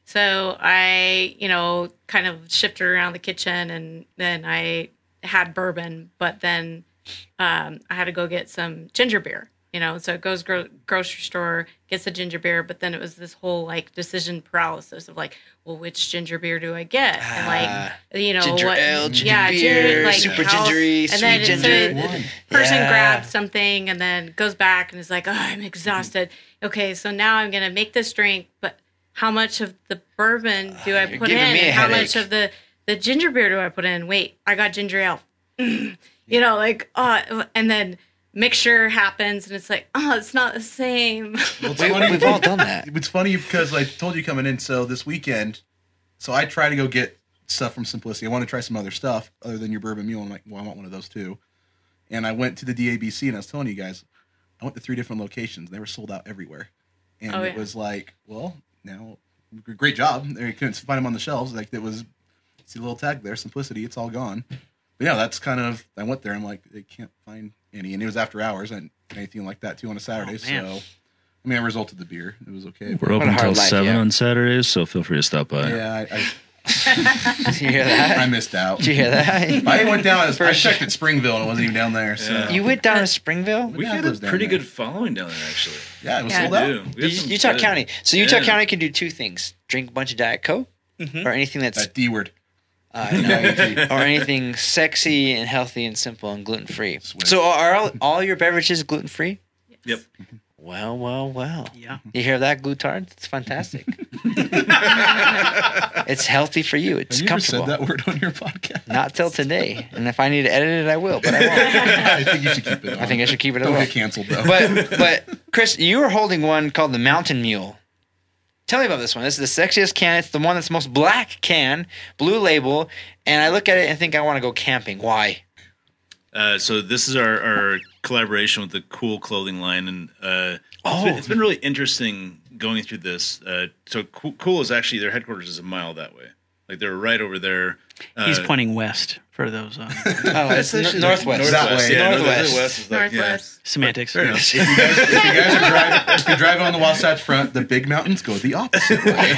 So I, you know, kind of shifted around the kitchen, and then I had bourbon, but then um, I had to go get some ginger beer. You know, so it goes gro- grocery store, gets the ginger beer, but then it was this whole like decision paralysis of like, well, which ginger beer do I get? And like, you know, ginger what? ale, ginger yeah, beer, ginger, like super how- gingery, and sweet then ginger. So One. person Yeah. grabs something and then goes back and is like, oh, I'm exhausted. Okay, so now I'm gonna make this drink, but how much of the bourbon do I You're put in? giving me a And how headache. much of the the ginger beer do I put in? Wait, I got ginger ale. You know, like, oh, and then mixture happens and it's like, oh, it's not the same. Well, it's We, funny. we've all done that. It's funny because I told you coming in. So this weekend, so I try to go get stuff from Simplicity. I want to try some other stuff other than your bourbon mule. I'm like, well, I want one of those too. And I went to the D A B C and I was telling you guys, I went to three different locations. They were sold out everywhere. And Oh, it yeah. was like, well, now, great job. They couldn't find them on the shelves. Like it was, see the little tag there, Simplicity. It's all gone. But yeah, that's kind of, I went there. I'm like, they can't find any. And it was after hours and anything like that too on a Saturday. Oh, man. so, I mean, I resulted the beer. It was okay. We're a open hard until life, seven yeah. on Saturdays, so feel free to stop by. Yeah, I, Did you hear I, I that? missed out. Did you hear that? I went down. I First- checked at Springville and it wasn't even down there. So Yeah. You went down to Springville? We Yeah, had it a was down pretty there. good following down there, actually. yeah, it was Yeah. sold We out. do. We have U- some Utah good- County. So Utah Yeah. County can do two things: drink a bunch of Diet Coke, Mhm. or anything that's That D word. uh, no, or anything sexy and healthy and simple and gluten free. Sweet. So are all, all your beverages gluten free? Yep. Well, well, well. Yeah. You hear that, glutard? It's fantastic. It's healthy for you. It's Have you ever comfortable. said that word on your podcast? Not till today. And if I need to edit it, I will, but I won't. I think you should keep it on. I think I should keep it as Don't well. get canceled, though. But but Chris, you were holding one called the Mountain Mule. Tell me about this one. This is the sexiest can. It's the one that's the most black can, blue label, and I look at it and think I want to go camping. Why? Uh, so this is our, our collaboration with the Cool clothing line, and uh, Oh. it's, been, it's been really interesting going through this. Uh, so Cool, cool is actually their headquarters is a mile that way. Like they're right over there. Uh, He's pointing west for those uh, Oh, it's actually n- northwest. That way. Yeah, Northwest. Northwest is like, yeah. Northwest. semantics. Fair enough. if you guys, if you guys are driving, if you're driving on the Wasatch Front, the big mountains go the opposite way.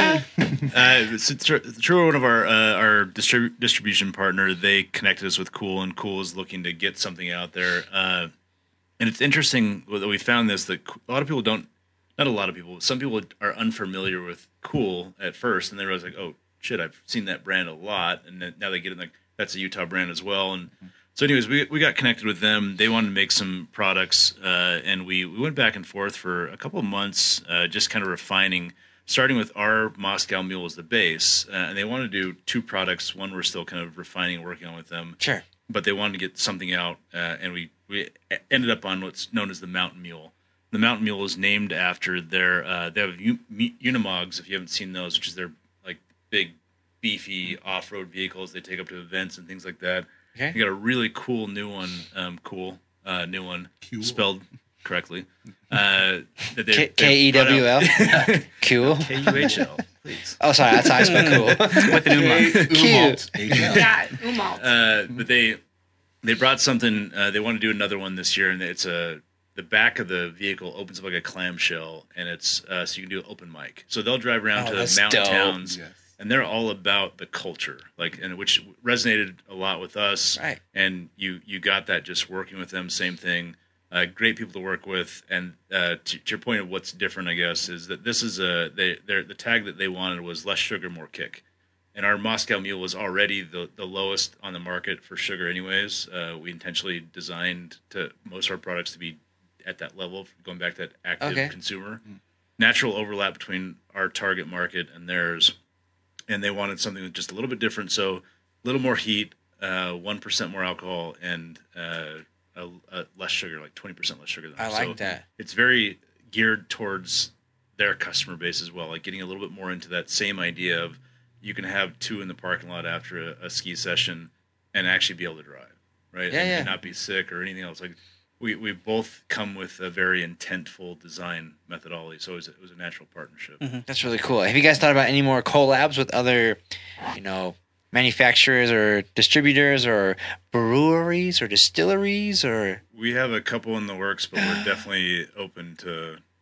Uh, so through through one of our uh, our distrib- distribution partner, they connected us with Cool, and Cool is looking to get something out there. Uh, and it's interesting that we found this that a lot of people don't, not a lot of people, some people are unfamiliar with Cool at first, and they realize like, oh shit, I've seen that brand a lot, and then now they get it like that's a Utah brand as well. And so, anyways, we we got connected with them. They wanted to make some products, uh, and we we went back and forth for a couple of months, uh, just kind of refining. Starting with our Moscow Mule as the base, uh, and they wanted to do two products. One we're still kind of refining and working on with them, Sure. but they wanted to get something out, uh, and we, we ended up on what's known as the Mountain Mule. The Mountain Mule is named after their, uh, they have U- Unimogs, if you haven't seen those, which is their like big, beefy off-road vehicles they take up to events and things like that. Okay. You got a really cool new one, um, cool, uh, new one, Cool. spelled correctly. Uh, that they- K- they K E W L. brought out- Cool. K U H L, please. Oh, sorry. That's how I spell cool. With an umlaut. Cute. Yeah, umalt. Uh, but they they brought something. Uh, they want to do another one this year, and it's a the back of the vehicle opens up like a clamshell, and it's uh, so you can do an open mic. So they'll drive around Oh, to that's mountain dope. towns, Yes. and they're all about the culture, like and which resonated a lot with us. Right. And you you got that just working with them. Same thing. Uh, great people to work with, and uh, to, to your point of what's different, I guess, is that this is a they they're, the tag that they wanted was less sugar, more kick. And our Moscow Mule was already the, the lowest on the market for sugar, anyways. Uh, we intentionally designed to most of our products to be at that level, going back to that active Okay. consumer. Natural overlap between our target market and theirs, and they wanted something with just a little bit different. So a little more heat, uh, one percent more alcohol, and uh, a, a less sugar, like twenty percent less sugar. Than I us. like So that. It's very geared towards their customer base as well, like getting a little bit more into that same idea of you can have two in the parking lot after a, a ski session and actually be able to drive, right? Yeah, and, yeah. and not be sick or anything else. Like we, we both come with a very intentful design methodology, so it was, it was a natural partnership. That's really cool. Have you guys thought about any more collabs with other, you know, manufacturers or distributors or breweries or distilleries or? We have a couple in the works, but we're definitely open to.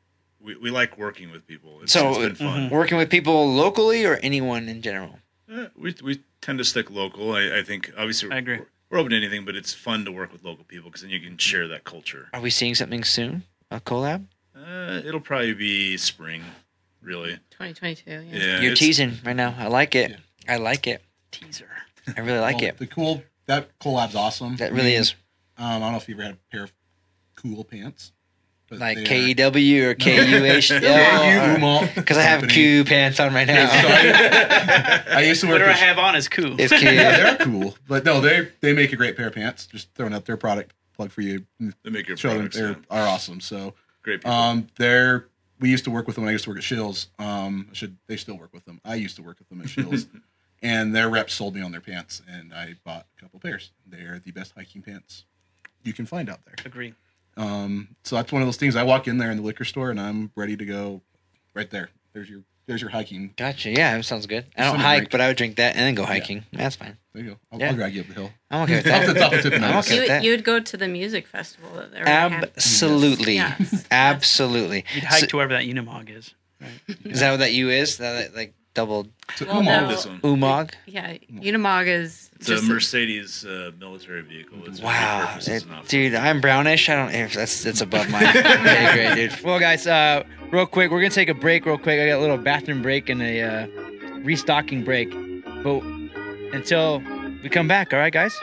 we, we like working with people. It's, So, it's been fun. Working with people locally or anyone in general? Uh, we we tend to stick local. I, I think obviously I agree. We're, we're open to anything, but it's fun to work with local people because then you can share that culture. Are we seeing something soon? A collab? Uh, it'll probably be spring, really. twenty twenty-two. Yeah. Yeah, You're it's- teasing right now. I like it. Yeah. I like it. Teaser. I really like Well, it. The cool that collab's awesome. That I really mean, is. Um, I don't know if you ever had a pair of cool pants, but Like they K E are- W or K U H. Yeah, you, Umalt Because I have company. Q pants on right now. So I, I used to work. Whatever I with- have on is cool. It's Q. Yeah, they're cool, but no, they they make a great pair of pants. Just throwing out their product plug for you. They make your Show them products. they Yeah. are awesome. So Great people. um, they're we used to work with them when I used to work at Shills. Um, I should they still work with them? I used to work with them at Shills, and their reps sold me on their pants, and I bought a couple pairs. They are the best hiking pants you can find out there. Agree. Um, so that's one of those things. I walk in there in the liquor store, and I'm ready to go. Right there. There's your there's your hiking. Gotcha. Yeah, that sounds good. I don't Something hike, drink. but I would drink that and then go hiking. That's fine. There you go. I'll, Yeah. I'll drag you up the hill. I'm okay with Off the that. top of the tip of the I'm nose. okay You, with that. you would go to the music festival that they had. Absolutely. Yes. Absolutely. You'd hike So- to wherever that Unimog is. is that what that U is? That that, like double So, Well, Umalt. no. This one. umog? Yeah, Unimog is It's a just Mercedes uh, military vehicle. It's Wow, purposes it- and off-road. dude, I'm brownish. I don't. If that's that's above my pay grade, dude. Well, guys, uh, real quick, we're gonna take a break real quick. I got a little bathroom break and a uh, restocking break, but until we come back, all right, guys.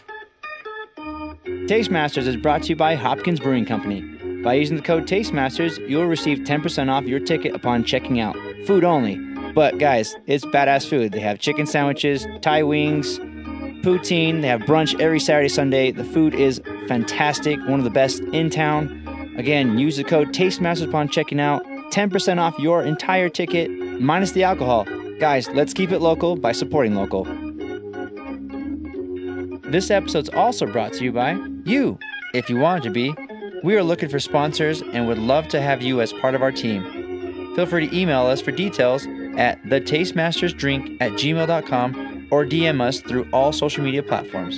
Tastemasters is brought to you by Hopkins Brewing Company. By using the code Tastemasters, you'll receive ten percent off your ticket upon checking out. Food only. But guys, it's badass food. They have chicken sandwiches, Thai wings, poutine. They have brunch every Saturday, Sunday. The food is fantastic. One of the best in town. Again, use the code Tastemasters upon checking out. ten percent off your entire ticket, minus the alcohol. Guys, let's keep it local by supporting local. This episode's also brought to you by you, if you want it to be. We are looking for sponsors and would love to have you as part of our team. Feel free to email us for details at thetastemastersdrink at gmail dot com or D M us through all social media platforms.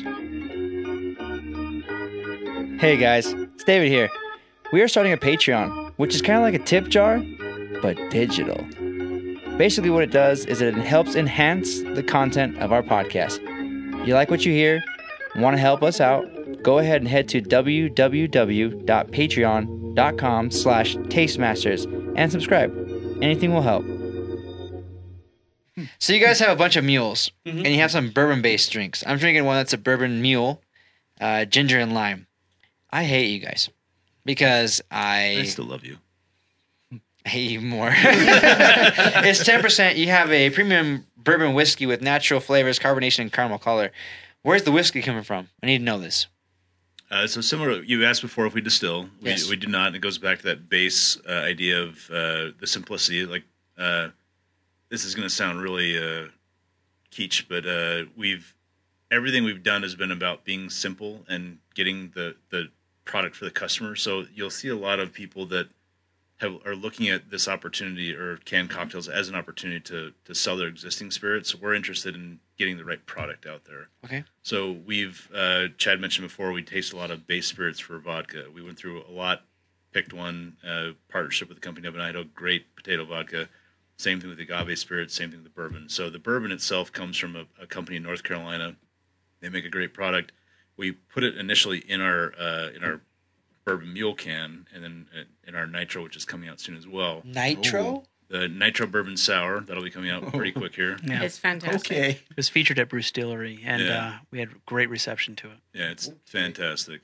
Hey guys, it's David here. We are starting a Patreon, which is kind of like a tip jar, but digital. Basically what it does is it helps enhance the content of our podcast. If you like what you hear, want to help us out, go ahead and head to www.patreon.com slash tastemasters and subscribe. Anything will help. So you guys have a bunch of mules, and you have some bourbon-based drinks. I'm drinking one that's a bourbon mule, uh, ginger and lime. I hate you guys because I, I still love you. hate you more. It's ten percent. You have a premium bourbon whiskey with natural flavors, carbonation, and caramel color. Where's the whiskey coming from? I need to know this. Uh, so similar, you asked before if we distill. We, Yes. we do not. And it goes back to that base uh, idea of uh, the simplicity. Like uh, this is going to sound really uh, kitsch, but uh, we've everything we've done has been about being simple and getting the the product for the customer. So you'll see a lot of people that have are looking at this opportunity or canned cocktails as an opportunity to to sell their existing spirits. So we're interested in getting the right product out there. Okay. So we've, uh, Chad mentioned before, we taste a lot of base spirits for vodka. We went through a lot, picked one, uh, partnership with the company up in Idaho, great potato vodka. Same thing with the agave spirits, same thing with the bourbon. So the bourbon itself comes from a, a company in North Carolina. They make a great product. We put it initially in our uh, in our bourbon mule can, and then in our nitro, which is coming out soon as well. Nitro? The nitro bourbon sour, that'll be coming out pretty quick here. Yeah. It's fantastic. Okay. It was featured at Bruce Distillery, and Yeah. uh, we had great reception to it. Yeah, it's fantastic.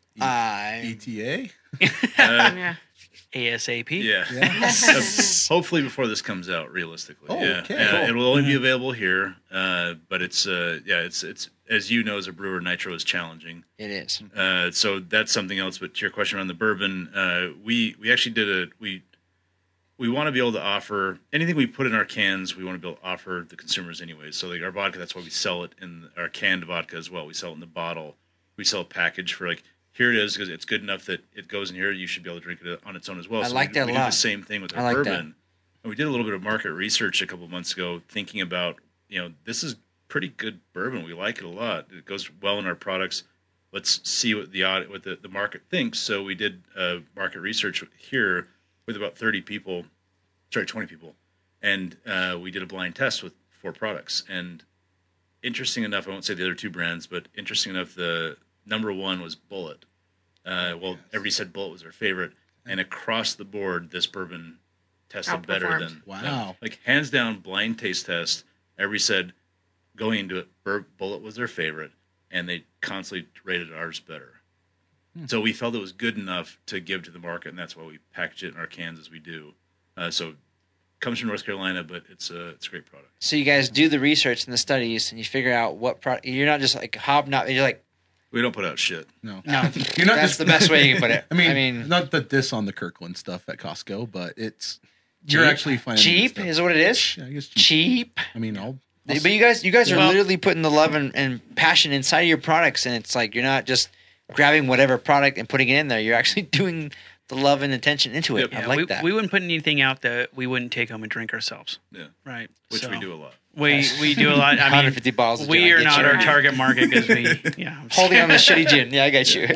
I E T A. Uh, Yeah. ASAP. yeah. Yes. Hopefully before this comes out, realistically. Oh, yeah. okay. Yeah, Cool. it will only be available here, uh, but it's uh, yeah, it's it's as you know as a brewer, nitro is challenging. It is. Uh, so that's something else. But to your question around the bourbon, uh, we we actually did a we we want to be able to offer anything we put in our cans. We want to be able to offer the consumers anyways. So like our vodka, that's why we sell it in our canned vodka as well. We sell it in the bottle. We sell a package for like here it is because it's good enough that it goes in here. You should be able to drink it on its own as well. I so like we, that a we lot. did the same thing with I our like that. bourbon. And we did a little bit of market research a couple months ago, thinking about you know this is pretty good bourbon. We like it a lot. It goes well in our products. Let's see what the aud- what the, the market thinks. So we did uh, market research here. with about thirty people, sorry, twenty people, and uh, we did a blind test with four products. And interesting enough, I won't say the other two brands, but interesting enough, the number one was Bullet. Uh, well, Yes. everybody said Bullet was their favorite, and across the board, this bourbon tested better Outperformed. than Wow. them. Like hands down, blind taste test. Everybody said going into it, Bur- Bullet was their favorite, and they constantly rated ours better. Hmm. So we felt it was good enough to give to the market, and that's why we package it in our cans as we do. Uh, so it comes from North Carolina, but it's a it's a great product. So you guys do the research and the studies, and you figure out what product. You're not just like hobnob. You're like, We don't put out shit. No, no, you're not that's just the best way you can put it. I mean, I mean, not the diss on the Kirkland stuff at Costco, but it's you're cheap? actually finding cheap good is stuff. what it is. Yeah, I guess cheap. Cheap. I mean, I'll. I'll But you guys, you guys are Well- literally putting the love and, and passion inside of your products, and it's like you're not just grabbing whatever product and putting it in there. You're actually doing the love and attention into it. Yep. I Yeah, like we, that. we wouldn't put anything out that we wouldn't take home and drink ourselves. Yeah, Right. which So we do a lot. We we do a lot. I one hundred mean, fifty bottles. Of we gin, I are get not you. our target market because we yeah. I'm Holding on the shitty gin. Yeah, I got you.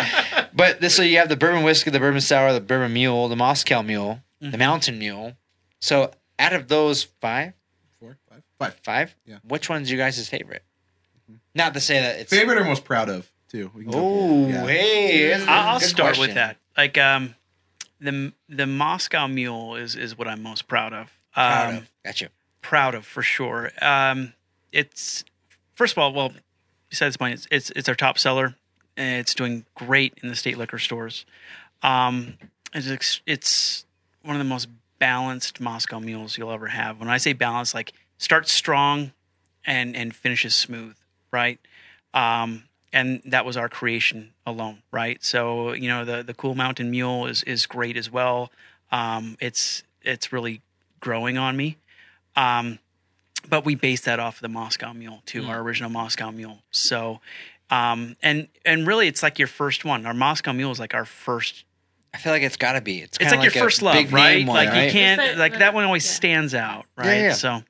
But this, so you have the bourbon whiskey, the bourbon sour, the bourbon mule, the Moscow mule, the Mhm. mountain mule. So out of those five, four, five, five. five, Yeah. which one's your guys' favorite? Not to say that it's Favorite or most proud of too. We can go- Oh, yeah. hey, that's a I'll, I'll good start question. with that. Like um, the the Moscow Mule is is what I'm most proud of. Um, Proud of. Gotcha. proud of for sure. Um, it's first of all, well, besides the point, it's it's, it's our top seller. And it's doing great in the state liquor stores. Um, it's ex- it's one of the most balanced Moscow mules you'll ever have. When I say balanced, like starts strong and and finishes smooth, right? Um, and that was our creation alone, right? So you know the the Cool Mountain Mule is is great as well. Um, it's it's really growing on me. Um, but we based that off of the Moscow Mule too, Mm. our original Moscow Mule. So, um, and and really, it's like your first one. Our Moscow Mule is like our first. I feel like it's got to be. It's, It's kinda like, your a first love, big right? name one, Like right? you can't, It's the- like the- that one always yeah. stands out, right? yeah. So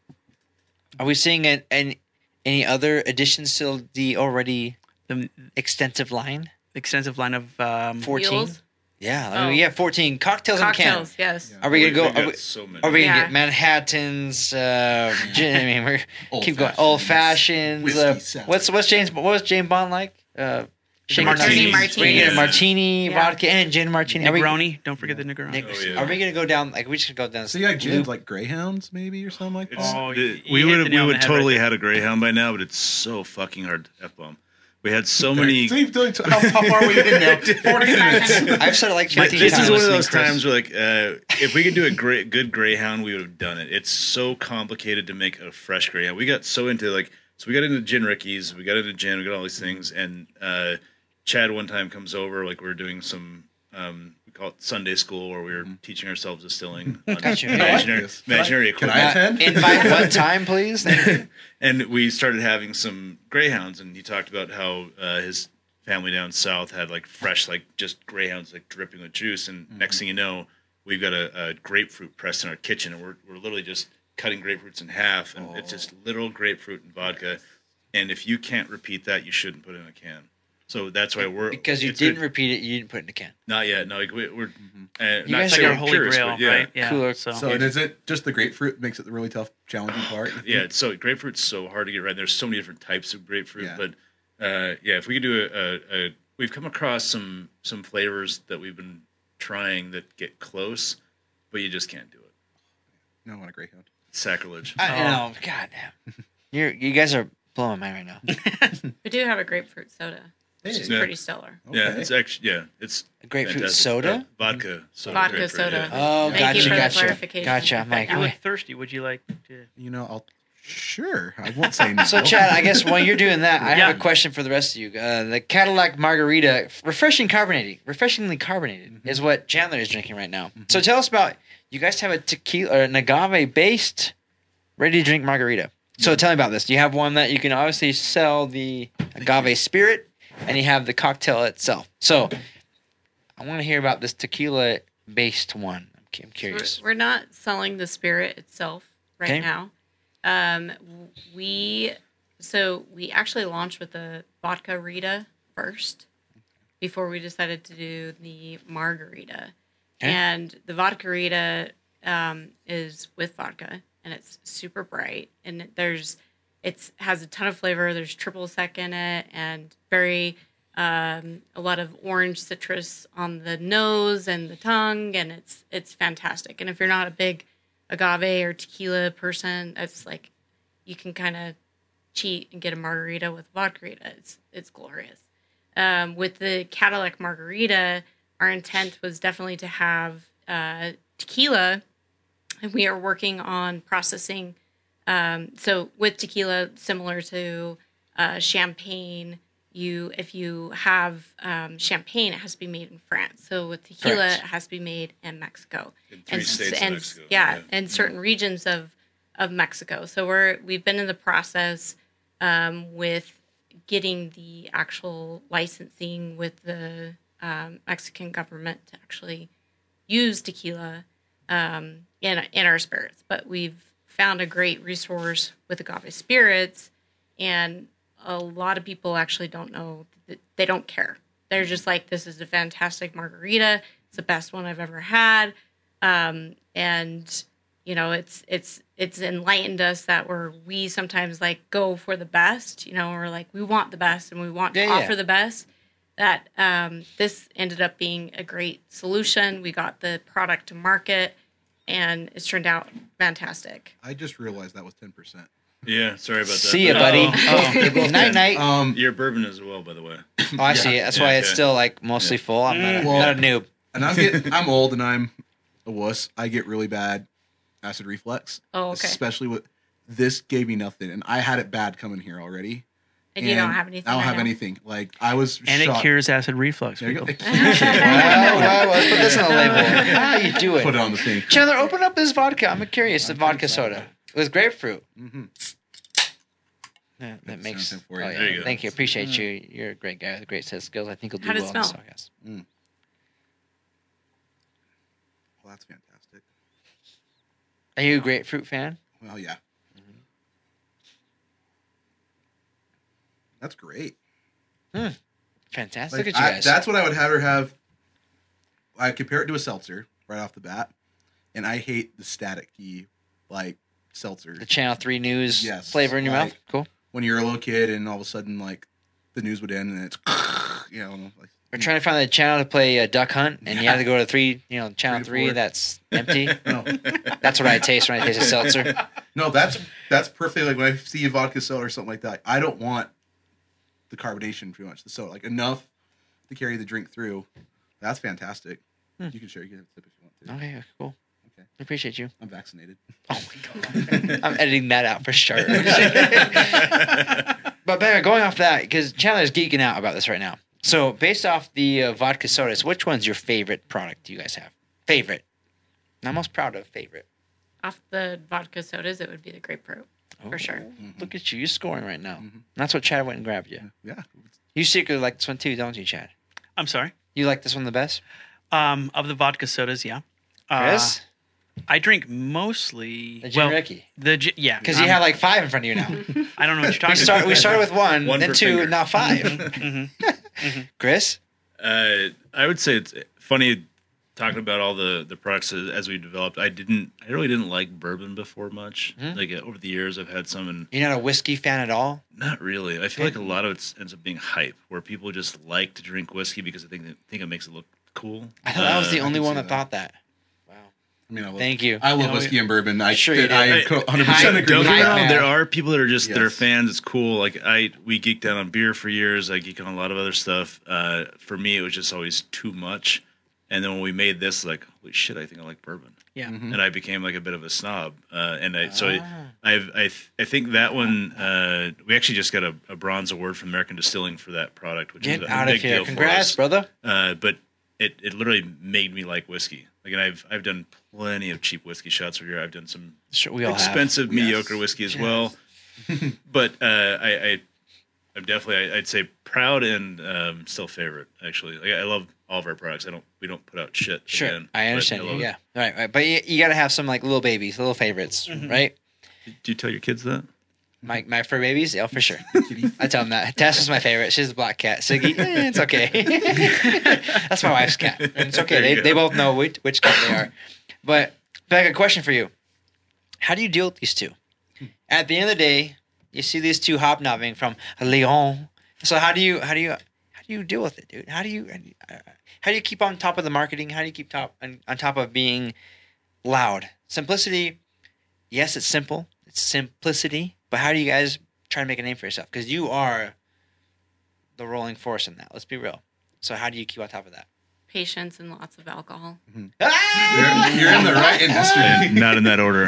Are we seeing an, an, any other additions to the already the extensive line? extensive line of um, fourteen. Mules? Yeah, I mean, Oh. we have fourteen cocktails, in Cocktails, the can. yes. Yeah. Are we gonna go? We've got Are we, so many. are we gonna Yeah. get Manhattans? Uh, gin, I mean, we're Old keep going. fashions, Old fashions. whiskey Uh, sour. what's what's James? What was James Bond like? Uh, shaken not martini. stirred. Martini. We're gonna get a Yeah. martini, Yeah. vodka, and gin martini. Are we, Negroni. Don't forget the Negroni. Nick, Oh, yeah. are we gonna go down? Like we should go down. So you got gins loop? like Greyhounds, maybe, or something like It's, that. Oh, the- you we hit would the have, we nail on would the head totally right there. had a Greyhound by now, but it's so fucking hard to f bomb. We had so many. So you've done- how, how far are we in now? Forty minutes. I've said it like Like, fifteen this times. is one of listening, those Chris. times where, like, uh, if we could do a great, good Greyhound, we would have done it. It's so complicated to make a fresh Greyhound. We got so into like, so we got into gin rickeys, we got into gin, we got all these things, and uh, Chad one time comes over, like we were doing some, um, we call it Sunday school, where we were teaching ourselves distilling on Gotcha. I like imaginary, this. imaginary Can I equipment. attend? Invite one time, please. And we started having some greyhounds, and he talked about how uh, his family down south had like fresh, like just greyhounds, like dripping with juice. And next thing you know, we've got a, a grapefruit press in our kitchen, and we're we're literally just cutting grapefruits in half, and it's just literal grapefruit and vodka. And if you can't repeat that, you shouldn't put it in a can. So that's why we're because you it's didn't good- repeat it, you didn't put it in a can. not yet. No, like we, we're uh, You not guys It's like saying our we're holy purists, grail, but yeah. right? Yeah. Cooler. So, So and is it just the grapefruit makes it the really tough, challenging part? Yeah, it's so grapefruit's so hard to get right. There's so many different types of grapefruit, Yeah. but uh, yeah, if we could do a, a, a, we've come across some some flavors that we've been trying that get close, but you just can't do it. No, I want a Greyhound. It's sacrilege. I Oh. know. God damn. You're you guys are blowing my mind right now. We do have a grapefruit soda, which is Yeah. pretty stellar. Yeah, Okay. it's actually yeah, it's A grapefruit fantastic. soda. Uh, vodka soda. Vodka grapefruit, soda. yeah. Oh, Thank gotcha, you for the gotcha, clarification. gotcha. I'm like, you wait. look thirsty. Would you like to? You know, I'll sure. I won't say no. So, Chad, I guess while you're doing that, I Yeah. have a question for the rest of you. Uh, the Cadillac Margarita, refreshing carbonated, refreshingly carbonated, Mm-hmm. is what Chandler is drinking right now. So, tell us about you guys have a tequila or an agave based ready to drink margarita. So, tell me about this. You have one that you can obviously sell the agave spirit, and you have the cocktail itself. So, I want to hear about this tequila based one. I'm, cu- I'm We're, curious. we're not selling the spirit itself right Okay. now. Um, we so we actually launched with the vodka Rita first before we decided to do the margarita. And the vodka um, is with vodka, and it's super bright. And there's, it's has a ton of flavor. There's triple sec in it, and very um, a lot of orange citrus on the nose and the tongue, and it's it's fantastic. And if you're not a big agave or tequila person, that's like you can kind of cheat and get a margarita with vodka. It's it's glorious. Um, with the Cadillac Margarita, our intent was definitely to have uh, tequila, and we are working on processing. Um, so with tequila, similar to uh, champagne, you if you have um, champagne, it has to be made in France. So with tequila, Correct. it has to be made in Mexico. In three and, states of and, Mexico, Yeah, yeah. and certain regions of of Mexico. So we're we've been in the process um, with getting the actual licensing with the um, Mexican government to actually use tequila um, in in our spirits. But we've found a great resource with agave spirits, and a lot of people actually don't know that they don't care. They're just like, this is a fantastic margarita. It's the best one I've ever had, um, and you know, it's it's it's enlightened us that we're we sometimes like go for the best. You know, we're like we want the best and we want to Yeah, yeah. offer the best. That um, this ended up being a great solution. We got the product to market, and it's turned out fantastic. I just realized that was ten percent. Yeah, sorry about that. See ya, But- buddy. Oh, Night night. Oh, Um, Your bourbon as well, by the way. I see it. That's why Yeah, it's okay. still like mostly full. I'm not a, Well- not a noob. and I'm getting, I'm old and I'm a wuss. I get really bad acid reflux. Oh, okay. Especially with this gave me nothing, and I had it bad coming here already. And, you don't have anything. I don't right have now? anything. Like I was And it shocked. cures acid reflux. There you go. people. well, well, let's put this on the label. How you do Put it it? on the thing. Chandler, open up this vodka. I'm curious. The vodka soda with grapefruit. Mm-hmm. Yeah, that Good makes. something Oh, for you. yeah. There you go. Thank you. Appreciate you. You're a great guy with a great set of skills. I think you'll do How'd it well on this smell? podcast. Well, that's fantastic. Are you a grapefruit fan? Well, yeah. That's great. Fantastic. Like, Look at you I- guys. that's what I would have her have. I compare it to a seltzer right off the bat, and I hate the staticky like seltzer. the Channel Three News Yes, flavor in your like- mouth. Cool. When you're a little kid, and all of a sudden, like the news would end, and it's you know, like We're trying to find the channel to play uh, Duck Hunt, and you Yeah. have to go to three. You know, Channel Three to Three. four. That's empty. no, That's what I taste when I taste a seltzer. no, that's that's perfect. Like when I see a vodka soda or something like that, I don't want the carbonation pretty much. The soda, like enough to carry the drink through. That's fantastic. Hmm. You can share. You can sip if you want to. Okay, cool. Okay. I appreciate you. I'm vaccinated. Oh my god, I'm editing that out for sure. But Barry, going off that, because Chandler's geeking out about this right now. So, based off the uh, vodka sodas, which one's your favorite product you guys have? Favorite. Not most proud of favorite. Off the vodka sodas, it would be the grapefruit for sure. Mhm. Look at you, you're scoring right now. Mhm. That's what Chad went and grabbed you. Yeah. You secretly like this one too, don't you, Chad? I'm sorry. You like this one the best, Um, of the vodka sodas, yeah. Uh, Chris? I drink mostly the Jim well, Ricky? the gi- yeah, Because you I'm- have like five in front of you now. I don't know what you're we talking start. about. We started with one, One then per two, finger. now five. Mhm. Chris, Uh, I would say it's funny talking about all the, the products as, as we developed. I didn't, I really didn't like bourbon before much. Mhm. Like uh, over the years, I've had some, and you're not a whiskey fan at all. not really. I feel like a lot of it ends up being hype, where people just like to drink whiskey because they think think it makes it look cool. I thought I was the Uh, only can one see that that. thought that. Wow. I mean, I love, Thank you. I love You know, whiskey and bourbon. I Sure you I do. one hundred percent I- agree. Don't with get me Hype that. wrong. man. There are people that are just that are Yes. fans. It's cool. Like I, we geeked out on beer for years. I geek on a lot of other stuff. Uh, for me, it was just always too much. And then when we made this, like, holy shit, I think I like bourbon. Yeah. Mhm. And I became like a bit of a snob. Uh, and I, so Ah. I, I've, I, th- I think that one. Uh, we actually just got a, a bronze award from American Distilling for that product, which Get is a out big of here! deal Congrats, for us. brother. Uh, but it, it literally made me like whiskey. Like, and I've I've done plenty of cheap whiskey shots over here. I've done some Sure, we all have. expensive Yes. mediocre whiskey as Yes. well. But uh, I, I, I'm definitely I, I'd say proud and um, still favorite actually. Like, I love all of our products. I don't we don't put out shit. Sure, again, I but understand. love you, it. yeah, right, right. But you, you got to have some like little babies, little favorites, Mm-hmm. right? Do you tell your kids that? My my fur babies, yeah, for sure. I tell them that. Tess is my favorite. She's the black cat. Siggy, eh, it's okay. That's my wife's cat. And it's okay. They, they both know which, which cat they are. But, Becca, a question for you. How do you deal with these two? At the end of the day, you see these two hobnobbing from Lyon. So how do you how do you how do you deal with it, dude? How do you how do you keep on top of the marketing? How do you keep top on, on top of being loud? Simplicity, yes, it's simple. It's simplicity. But how do you guys try to make a name for yourself? Because you are the rolling force in that. Let's be real. So how do you keep on top of that? Patience and lots of alcohol. Mm-hmm. Ah! You're, you're in the right industry. And not in that order.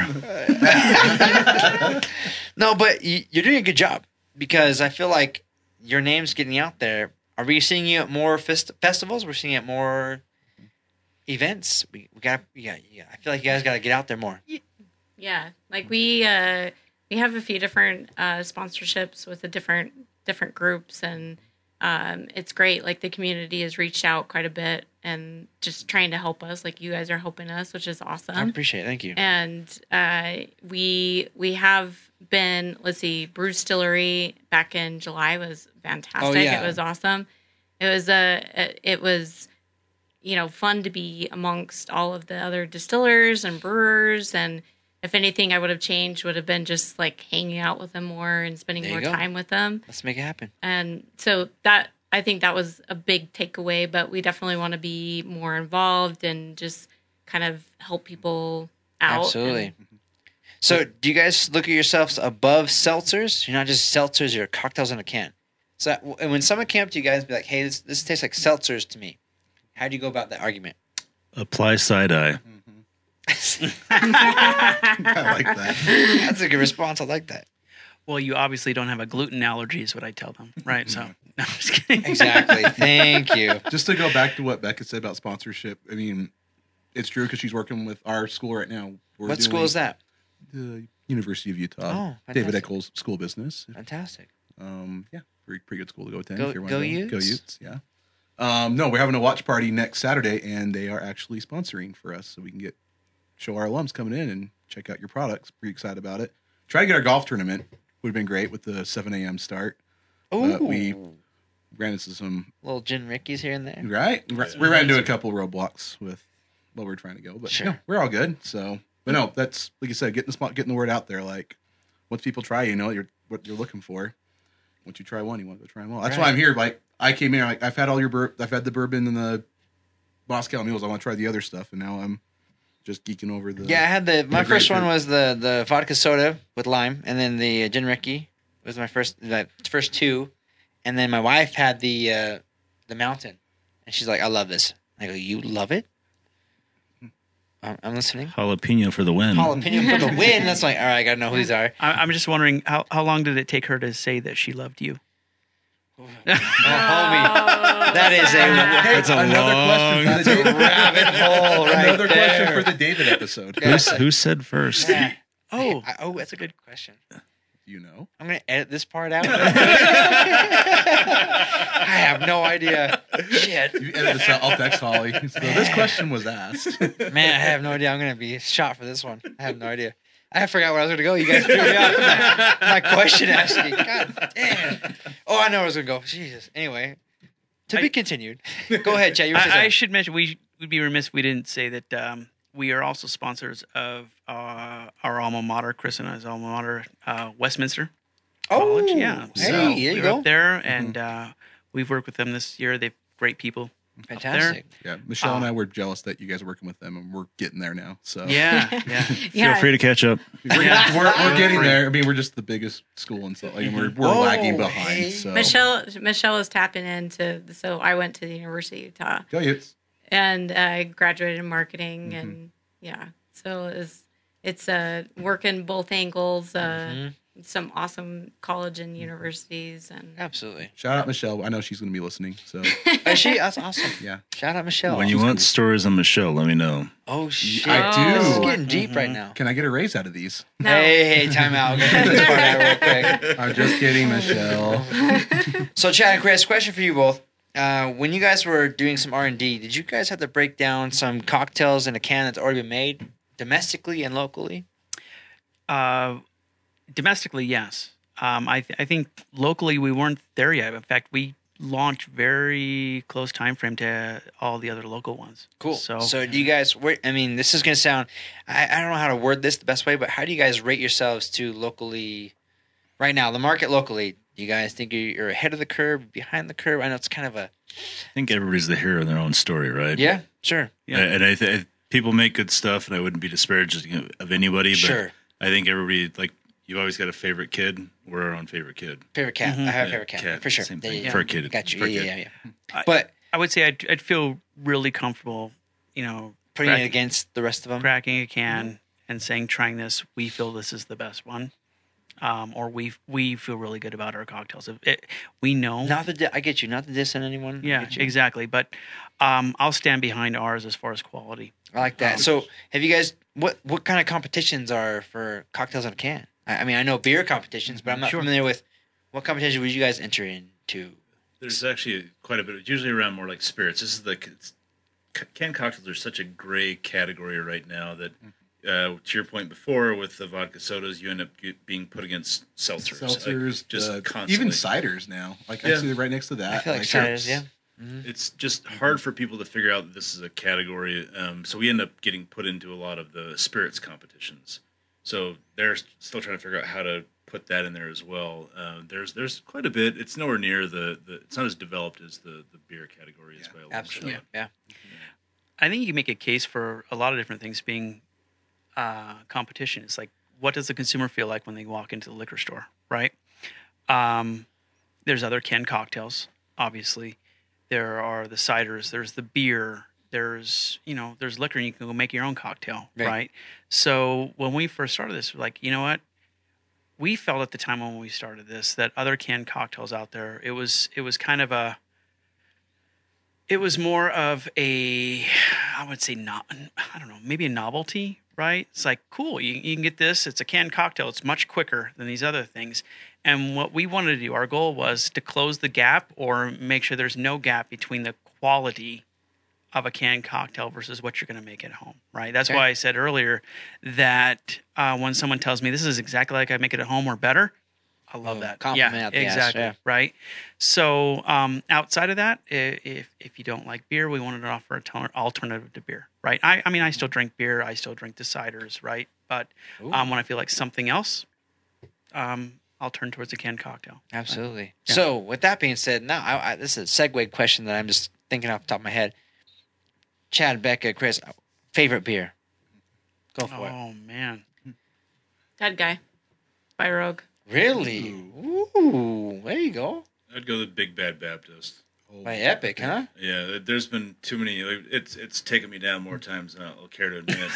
No, but you, you're doing a good job because I feel like your name's getting out there. Are we seeing you at more fest- festivals? We're seeing it at more events. We, we got, yeah, yeah. I feel like you guys got to get out there more. Yeah, like we uh, we have a few different uh, sponsorships with the different different groups, and um, it's great. Like the community has reached out quite a bit and just trying to help us. Like you guys are helping us, which is awesome. I appreciate it. Thank you. And uh, we we have been, let's see, Brew Distillery back in July was fantastic. Oh, yeah. It was awesome. It was a uh, it was you know fun to be amongst all of the other distillers and brewers, and if anything I would have changed would have been just like hanging out with them more and spending There you more go. time with them. Let's make it happen. And so that I think that was a big takeaway, but we definitely want to be more involved and just kind of help people out. Absolutely. And So, do you guys look at yourselves above seltzers? You're not just seltzers; you're cocktails in a can. So, that, and when someone came up to you guys, and be like, "Hey, this this tastes like seltzers to me," how do you go about that argument? Apply side eye. I like that. That's a good response. I like that. Well, you obviously don't have a gluten allergy, is what I tell them, right? So, no, I'm just kidding. Exactly. Thank you. Just to go back to what Becca said about sponsorship, I mean, it's true because she's working with our school right now. We're What school doing is that? The University of Utah. Oh, David fantastic. Eccles School of Business. Fantastic. Um, yeah, pretty, pretty good school to go attend. Go- if you wanna go Go Utes? Utes, yeah. Um, no, we're having a watch party next Saturday, and they are actually sponsoring for us, so we can get show our alums coming in and check out your products. Pretty excited about it. Try to get our golf tournament. Would have been great with the seven a.m. start. Oh, But we ran into some little gin Rickies here and there. right. We ran into a couple roadblocks with what we're trying to go, but Sure. no, we're all good. So, but no, that's like you said, getting the spot, getting the word out there. Like once people try, you know, you're what you're looking for. Once you try one, you want to go try them all. That's why Right. I'm here. Like I came here, like I've had all your bur- I've had the bourbon and the Moscow mules. I want to try the other stuff, and now I'm just geeking over the. Yeah, I had the my the first one grapefruit. was the the vodka soda with lime, and then the gin Ricky was my first the first two, and then my wife had the uh, the mountain, and she's like, "I love this." I go, "You love it?" I'm, I'm listening. Jalapeno for the win. Jalapeno for the win. That's like, all right, I gotta know who these are. I, I'm just wondering, how, how long did it take her to say that she loved you? Oh, homie, that is a Hey, that's a another long, question for the David. rabbit hole right Another question there. for the David episode. Yeah. Who's, who said first? Yeah. Oh, I- oh, that's a good question. You know, I'm gonna edit this part out. I have no idea. Shit, you edit this out. I'll text Holly. So this question was asked. man, I have no idea. I'm gonna be shot for this one. I have no idea. I forgot where I was gonna go. You guys threw me off with my, my question asking. God damn. Oh, I know where I was gonna go. Jesus. Anyway, to be I- continued. Go ahead, Chad. You were saying I, I something. should mention we would be remiss if we didn't say that um, we are also sponsors of uh, our alma mater, Chris and I's alma mater, uh, Westminster College. Oh, Yeah, hey, so there we you were go. up there, and uh, we've worked with them this year. They're great people. Fantastic. Yeah, Michelle and Uh, I were jealous that you guys are working with them, and we're getting there now. So Yeah, yeah. Feel free to catch up. we're, Yeah. we're, we're getting Free. there. I mean, we're just the biggest school and stuff. Like, and we're we're Oh, lagging behind. hey. So Michelle Michelle is tapping into. So I went to the University of Utah go Utes. and I graduated in marketing, Mm-hmm. and yeah, so it's it's uh, working both angles. Uh, Mhm. Some awesome college and universities, and Absolutely. Shout out Michelle. I know she's going to be listening. So Is she? That's awesome. yeah, Shout out Michelle. When you want stories on Michelle, let me know. Oh shit! I do. This is getting deep right now. can I get a raise out of these? no. Hey, hey, time out. We're gonna get this part out real quick. I'm just kidding, Michelle. So, Chad and Chris, question for you both. Uh, when you guys were doing some R and D, did you guys have to break down some cocktails in a can that's already been made domestically and locally? Uh, domestically, yes. Um, I th- I think locally we weren't there yet. In fact, we launched very close time frame to all the other local ones. Cool. So, So, do you guys? where- I mean, this is going to sound. I, I don't know how to word this the best way, but how do you guys rate yourselves to locally? Right now, the market locally. Do you guys think you're ahead of the curve, behind the curve? I know it's kind of a. I think everybody's the hero in their own story, right? Yeah, sure. Yeah. And I th- people make good stuff, and I wouldn't be disparaging of anybody, but Sure. I think everybody, like, you've always got a favorite kid. We're our own favorite kid. Favorite cat. Mhm. I have a Yeah, favorite cat, cat, for sure. same Yeah, thing. yeah, For yeah. a kid. Got you. For a Yeah, kid. yeah, yeah. I- But I would say I'd, I'd feel really comfortable, you know, putting it cracking, against the rest of them. cracking a can and saying, trying this, we feel this is the best one. Um, or we we feel really good about our cocktails. If It, we know. Not the. Di- I get you. Not the diss on anyone. I Yeah, get you. exactly. But um, I'll stand behind ours as far as quality. I like that. Um, So, have you guys what what kind of competitions are for cocktails in a can? I, I mean, I know beer competitions, but I'm not Sure. familiar with what competition would you guys enter into. There's actually quite a bit. It's usually around more like spirits. This is like it's, canned cocktails are such a gray category right now that, uh, to your point before, with the vodka sodas, you end up get, being put against seltzers. Seltzers, like, just uh, constantly. even ciders now. Like I Yeah. see right next to that. I feel like Like, ciders, yeah. It's just hard for people to figure out that this is a category. Um, so we end up getting put into a lot of the spirits competitions. So they're still trying to figure out how to put that in there as well. Uh, there's there's quite a bit. It's nowhere near the, the it's not as developed as the, the beer category is by a long Absolutely. shot. Yeah. I think you can make a case for a lot of different things being uh, competition. It's like, what does the consumer feel like when they walk into the liquor store, right? Um, there's other canned cocktails, obviously. There are the ciders. There's the beer. There's, you know, there's liquor, and you can go make your own cocktail, Right. right? So when we first started this, we're like, you know what? We felt at the time when we started this that other canned cocktails out there, it was it was kind of a it was more of a, I would say not, I don't know, maybe a novelty, right? It's like, cool, you, you can get this. It's a canned cocktail. It's much quicker than these other things. And what we wanted to do, our goal was to close the gap or make sure there's no gap between the quality of a canned cocktail versus what you're going to make at home, right? That's Okay. why I said earlier that uh, when someone tells me this is exactly like I make it at home or better, I love Oh, that. compliment yeah, out the ass, exactly. yeah. Right. So um, outside of that, i- if if you don't like beer, we wanted to offer an alternative to beer. Right. I, I mean, I still drink beer. I still drink the ciders. Right. But um, when I feel like something else, um, I'll turn towards a canned cocktail. Absolutely. Yeah. So, with that being said, now I, I, this is a segue question that I'm just thinking off the top of my head. Chad, Becca, Chris, favorite beer? Go for it. Oh man. Dead guy by Rogue. Really? Ooh, there you go. I'd go the Big Bad Baptist. By Epic, huh? Yeah, there's been too many. It's it's taken me down more times than I'll care to admit.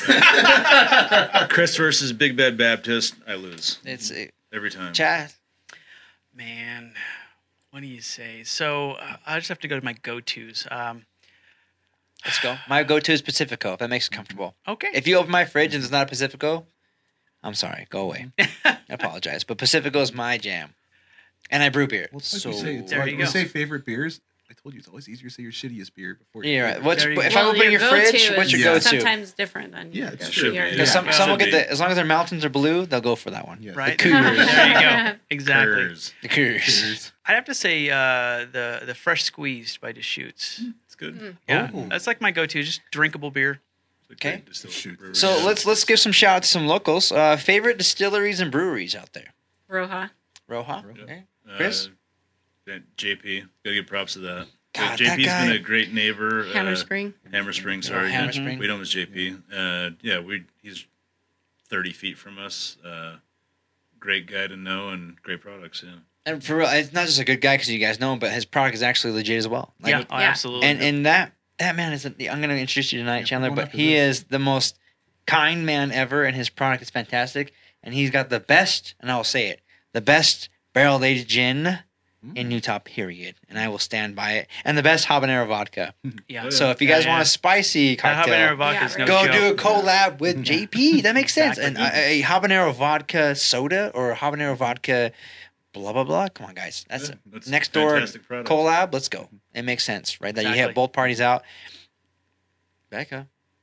But Chris versus Big Bad Baptist, I lose It's uh, every time. Chad. Man, what do you say? So uh, I just have to go to my go-tos. Um, Let's go. My go-to is Pacifico. If that makes it comfortable. okay. If you open my fridge and it's not a Pacifico, I'm sorry. Go away. I apologize, but Pacifico is my jam, and I brew beer. Well, it's like so we say, it's There like you we go. say favorite beers. I told you it's always easier to say your shittiest beer before. your yeah, right. favorite. What's There you if go. I open your go-to fridge? What's your is go-to? Sometimes different than Yeah, your it's go-to. true. Your- Yeah. Because some Yeah. some will Should get be. the as long as their mountains are blue, they'll go for that one. Yes. Right. The Cougars. There you go. Exactly. Curse. The Cougars. Cheers. I'd have to say uh, the the fresh squeezed by Deschutes. It's good. Yeah, Ooh. that's like my go-to. Just drinkable beer. It's a great Okay. distilled Shoot. brewery. So let's let's give some shout out to some locals. Uh, favorite distilleries and breweries out there. Roja. Roja. Roja. Okay. Uh, Chris? that J P, gotta give props to that. God, J P's that guy- been a great neighbor. Hammer uh, Spring. Hammer Spring, sorry. Hammer yeah. Spring. We know him as J P. Uh, yeah, we he's thirty feet from us. Uh, great guy to know and great products. Yeah. And for real, it's not just a good guy because you guys know him, but his product is actually legit as well. Like, yeah, oh, Yeah. absolutely. And and that that man is. A, I'm going to introduce you tonight, Yeah, Chandler. we're But going after he this. is the most kind man ever, and his product is fantastic. And he's got the best, and I will say it, the best barrel aged gin in Utah. Period. And I will stand by it. And the best habanero vodka. yeah. Oh, So if you guys Yeah, want yeah. a spicy That cocktail, habanero vodka is Yeah, no go joke. do a collab with J P. That makes sense. Exactly. And a, a habanero vodka soda or habanero vodka blah, blah, blah. Come on, guys. That's Yeah, it. that's Next door fantastic product. collab. Let's go. It makes sense, right? That you Exactly. have both parties out. Becca.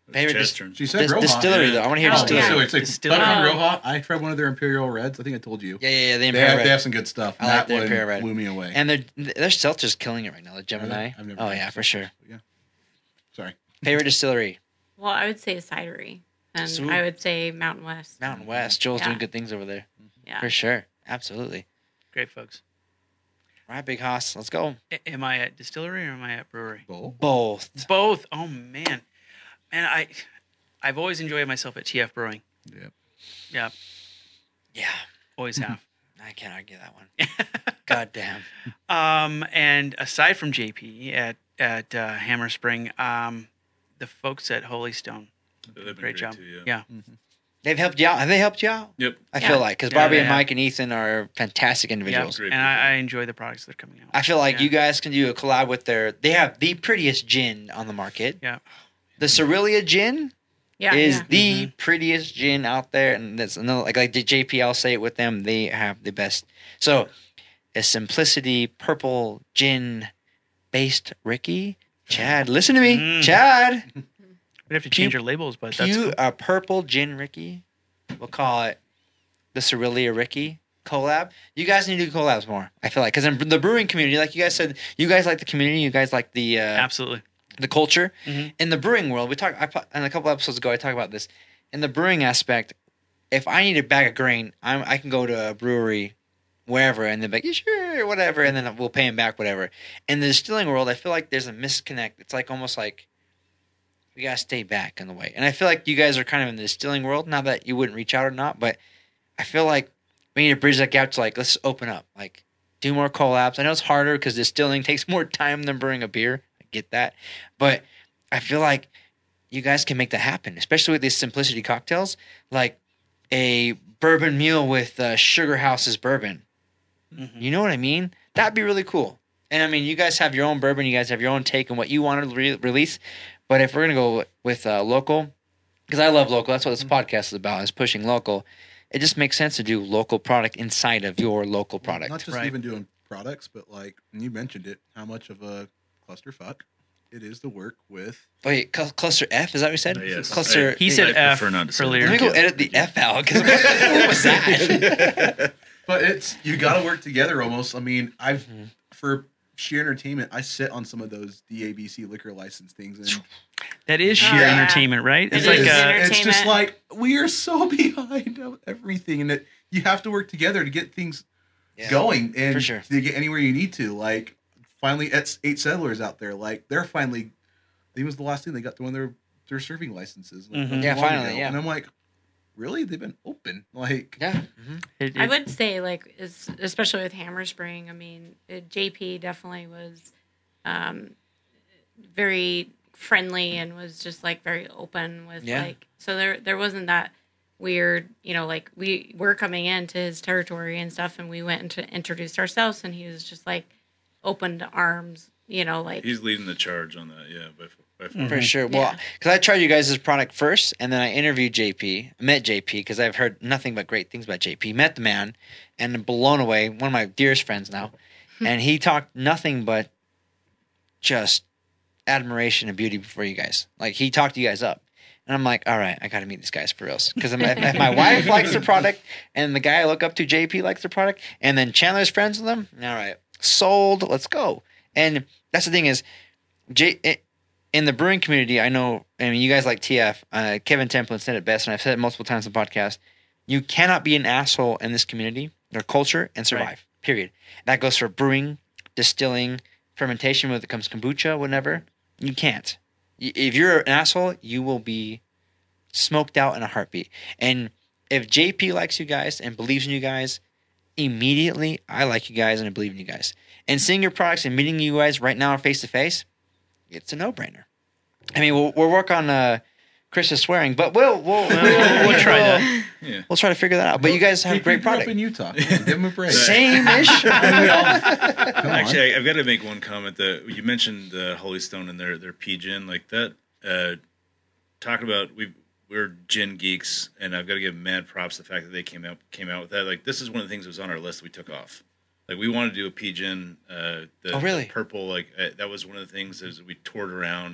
Favorite Chad's dis- turn. She said dis- Roja. distillery, though. I want to hear Oh, distillery. So it's like Distillery. Buckman Oh. Roja. I tried one of their Imperial Reds. I think I told you. Yeah, yeah, yeah. The They Imperial have, Red. they have some good stuff. I like that the one Imperial Red. blew me away. And their their seltzer's killing it right now. The Gemini. I've never Oh tried yeah, it. for sure. Yeah. Sorry. Favorite distillery. Well, I would say a cidery, and Sweet. I would say Mountain West. Mountain West. Joel's Yeah. doing good things over there. Yeah. For sure. Absolutely. Great folks. All right, Big Hoss. Let's go. A- Am I at distillery or am I at brewery? Bowl. Both. Both. Oh man, man, I, I've always enjoyed myself at T F Brewing. Yep. Yeah, Yeah. always have. I can't argue that one. God damn. Um, and aside from J P at at uh, Hammer Spring, um, the folks at Holy Stone, They've been great job. too, yeah. Yeah, They've helped you out. Have they helped you out? Yep. I Yeah. feel like because Yeah, Barbie they and have. Mike and Ethan are fantastic yeah, individuals. Great and I, people. I enjoy the products that are coming out. I feel like Yeah. you guys can do a collab with their. They have the prettiest gin on the market. Yeah. The Cerealia gin Yeah. is yeah. the prettiest gin out there, and that's another like like the J P. I'll say it with them. They have the best. So, a Simplicity purple gin based Ricky. Chad, listen to me, Mm. Chad. We'd have to change Pu- your labels, but that's Pew, cool. a purple gin Ricky. We'll call it the Cerealia Ricky collab. You guys need to do collabs more. I feel like because in the brewing community, like you guys said, you guys like the community. You guys like the uh, Absolutely. the culture. Mhm. In the brewing world, we talk. I po- in a couple episodes ago, I talked about this. In the brewing aspect, if I need a bag of grain, I'm, I can go to a brewery, wherever, and they're like, yeah, sure, whatever, and then we'll pay them back, whatever. In the distilling world, I feel like there's a misconnect. It's like almost like we gotta stay back in the way. And I feel like you guys are kind of in the distilling world. Not that you wouldn't reach out or not, but I feel like we need to bridge that gap to like let's open up, like do more collabs. I know it's harder because distilling takes more time than brewing a beer. I get that, but I feel like you guys can make that happen, especially with these simplicity cocktails, like a bourbon mule with uh, Sugar House's bourbon. Mhm. You know what I mean? That'd be really cool. And I mean, you guys have your own bourbon, you guys have your own take on what you want to re- release. But if we're gonna go with uh, local, because I love local, that's what this podcast is about, is pushing local. It just makes sense to do local product inside of your local product. Not just Right. even doing products, but like and you mentioned it, how much of a clusterfuck it is to work with. Wait, cl- cluster F? Is that what you said? Uh, yes. Cluster. He said I F prefer not to say earlier. Let me go Yeah. edit the F out because what was that? But it's you got to work together almost. I mean, I've Mhm. for sheer entertainment, I sit on some of those D A B C liquor license things, and That is Oh, sheer yeah. entertainment, right? It It's it like is. is uh, it's just entertainment. like we are so behind of everything, and that you have to work together to get things Yeah. going and for sure. to get anywhere you need to. Like finally, it's eight settlers out there. Like they're finally. I think it was the last thing they got to one of their their serving licenses. Like, Mhm. not too Yeah, long finally, ago. yeah. And I'm like, really? They've been open. Like Yeah. hmm it- I it- would say, like, is, especially with Hammer Spring, I mean, it, J P definitely was um, very friendly and was just like very open with Yeah. like, so there there wasn't that weird, you know, like we were coming into his territory and stuff, and we went and to introduced ourselves, and he was just like open to arms, you know, like He's leading the charge on that. Yeah, by, by far. For sure. Well, Yeah. because I tried you guys' product first, and then I interviewed J P. I met J P because I've heard nothing but great things about J P. Met the man, and blown away. One of my dearest friends now, and he talked nothing but just admiration and beauty for you guys. Like he talked you guys up, and I'm like, all right, I got to meet these guys for reals. Because if, if my wife likes their product, and the guy I look up to, J P, likes their product, and then Chandler's friends with them, all right, sold. Let's go. And that's the thing is, J. It, in the brewing community, I know, I mean, you guys like T F. Uh, Kevin Templin said it best, and I've said it multiple times on the podcast. You cannot be an asshole in this community, their culture, and survive. Right. Period. That goes for brewing, distilling, fermentation, whether it comes kombucha, whatever. You can't. Y- If you're an asshole, you will be smoked out in a heartbeat. And if J P likes you guys and believes in you guys, immediately I like you guys and I believe in you guys. And seeing your products and meeting you guys right now face to face, it's a no-brainer. I mean, we'll, we'll work on uh, Chris's swearing, but we'll we'll, we'll, we'll try that. Yeah. We'll try to figure that out. But you guys have J P great grew up product. in Utah. Give them a break. Same-ish. Come on. Actually, I, I've got to make one comment that you mentioned uh, Holy Stone and their their P gin like that. Uh, talking about we we're gin geeks, and I've got to give mad props to the fact that they came out came out with that. Like this is one of the things that was on our list that we took off. Like we wanted to do a P gin. Uh, the, Oh, really? the purple like uh, that was one of the things as we toured around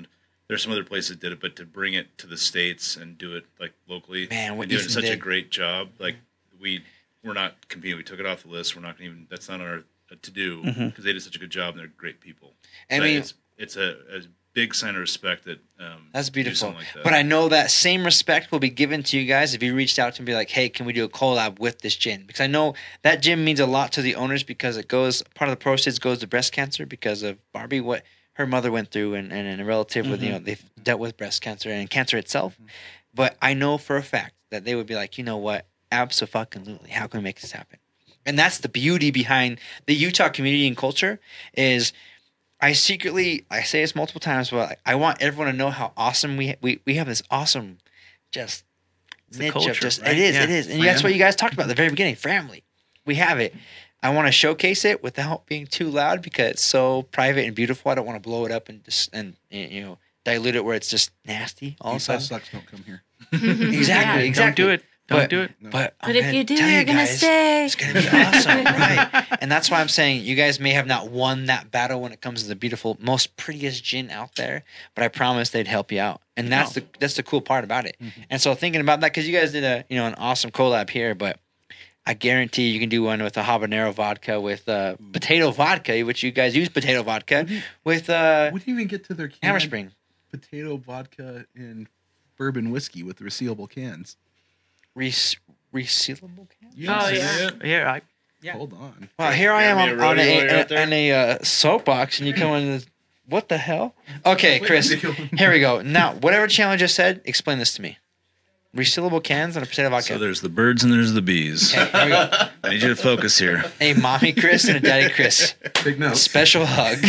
there's some other places that did it, but to bring it to the States and do it like locally, Man, what and doing Ethan such a did. great job. Like we we're not competing. We took it off the list. We're not gonna even. That's not on our uh, to do because Mhm. they did such a good job and they're great people. I So mean, it's it's a, a big sign of respect that um, that's do beautiful. something like that. But I know that same respect will be given to you guys if you reached out to and be like, hey, can we do a collab with this gin? Because I know that gin means a lot to the owners because it goes, part of the proceeds goes to breast cancer because of Barbie, what her mother went through and, and, and a relative with, you know, they've dealt with breast cancer and cancer itself. But I know for a fact that they would be like, you know what? Abso-fucking-lutely. How can we make this happen? And that's the beauty behind the Utah community and culture is I secretly, I say this multiple times, but I want everyone to know how awesome we we, we have this awesome, just It's niche a culture, of just right? it is, Yeah. it is, and that's what you guys talked about at the very beginning. Family, we have it. I want to showcase it without being too loud because it's so private and beautiful. I don't want to blow it up and just and you know dilute it where it's just nasty all of a Utah sudden. sucks. Don't come here. Exactly, Yeah. exactly. Don't do it. Don't But- do it. No. But, But I'm if gonna you do, tell you're gonna guys, stay. It's gonna be awesome, right? And that's why I'm saying you guys may have not won that battle when it comes to the beautiful, most prettiest gin out there, but I promise they'd help you out, and that's No. the that's the cool part about it. And so thinking about that, because you guys did a you know an awesome collab here, but I guarantee you can do one with a habanero vodka with uh, potato vodka, which you guys use potato vodka with uh, We didn't even get to their canned Hammer Spring. potato vodka and bourbon whiskey with resealable cans. Re- resealable can. Yeah, Oh, see yeah. that? Yeah, I, Yeah. Hold on. Wow, here I am Grab me on, a on rodeo a, while you're out a, there. on a uh, soapbox, and you come in. With, what the hell? Okay, Chris. Here we go. Now, whatever challenge just said, explain this to me. Resealable cans and a potato vodka. So there's the birds and there's the bees. Okay, here we go. I need you to focus here. A mommy Chris and a daddy Chris. Big A note. special hug.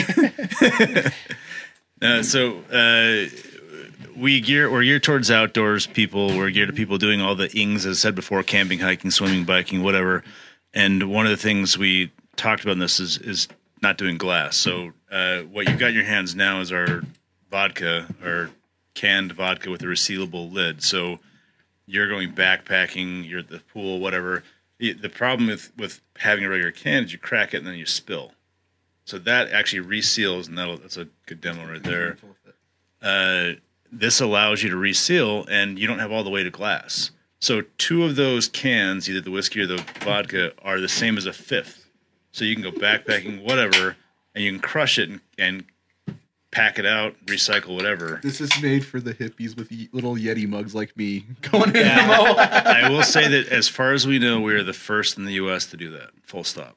Uh, so uh, we gear we're geared towards outdoors people. We're geared to people doing all the ings, as I said before, camping, hiking, swimming, biking, whatever. And one of the things we talked about in this is is not doing glass. So uh, what you've got in your hands now is our vodka, our canned vodka with a resealable lid. So you're going backpacking, you're at the pool, whatever. The, the problem with, with having a regular can is you crack it and then you spill. So that actually reseals, and that'll, that's a good demo right there. Uh, this allows you to reseal, and you don't have all the weight of glass. So two of those cans, either the whiskey or the vodka, are the same as a fifth. So you can go backpacking, whatever, and you can crush it and, and pack it out, recycle, whatever. This is made for the hippies with ye- little Yeti mugs like me going in the mall. I will say that as far as we know, we are the first in the U S to do that. Full stop.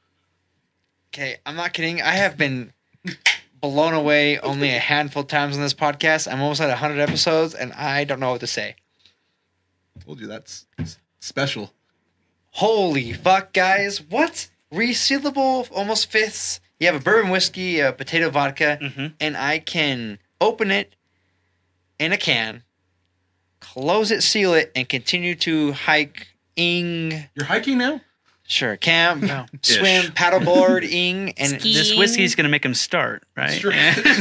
Okay, I'm not kidding. I have been blown away only a handful of times on this podcast. I'm almost at one hundred episodes, and I don't know what to say. Told you that's special. Holy fuck, guys. What? Resealable, almost fifths. You have a bourbon whiskey, a potato vodka, Mhm. and I can open it in a can, close it, seal it, and continue to hike, ing, You're hiking now? sure, camp, No. swim, Ish. paddleboard, ing, and Ski. this whiskey's going to make him start, right? Sure.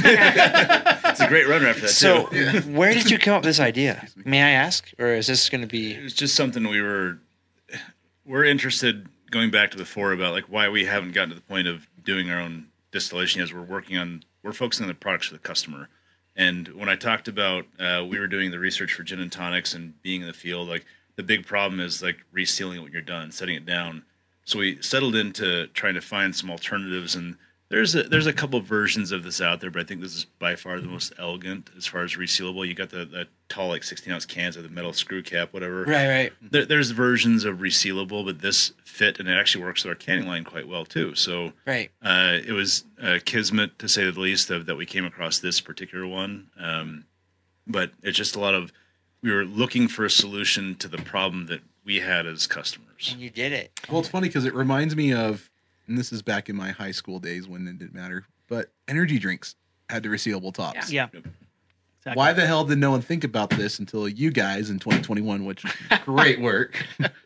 It's a great runner after that, so too. where did you come up with this idea? May I ask? Or is this going to It be... was just something we were we're interested going back to before about like why we haven't gotten to the point of doing our own distillation as we're working on we're focusing on the products for the customer. And when I talked about uh, we were doing the research for gin and tonics and being in the field, like the big problem is like resealing it when you're done, setting it down. So we settled into trying to find some alternatives, and there's a, there's a couple versions of this out there, but I think this is by far the most elegant as far as resealable. You got the, the tall like sixteen ounce cans with the metal screw cap, whatever. Right, right. There, there's versions of resealable, but this fit and it actually works with our canning line quite well too. So Right. uh, it was uh, kismet to say the least of, that we came across this particular one. Um, but it's just a lot of we were looking for a solution to the problem that we had as customers. And you did it. Well, it's funny because it reminds me of, and this is back in my high school days when it didn't matter, but energy drinks had the resealable tops. Yeah. Yep. Exactly. Why the hell did no one think about this until you guys in twenty twenty-one, which great work.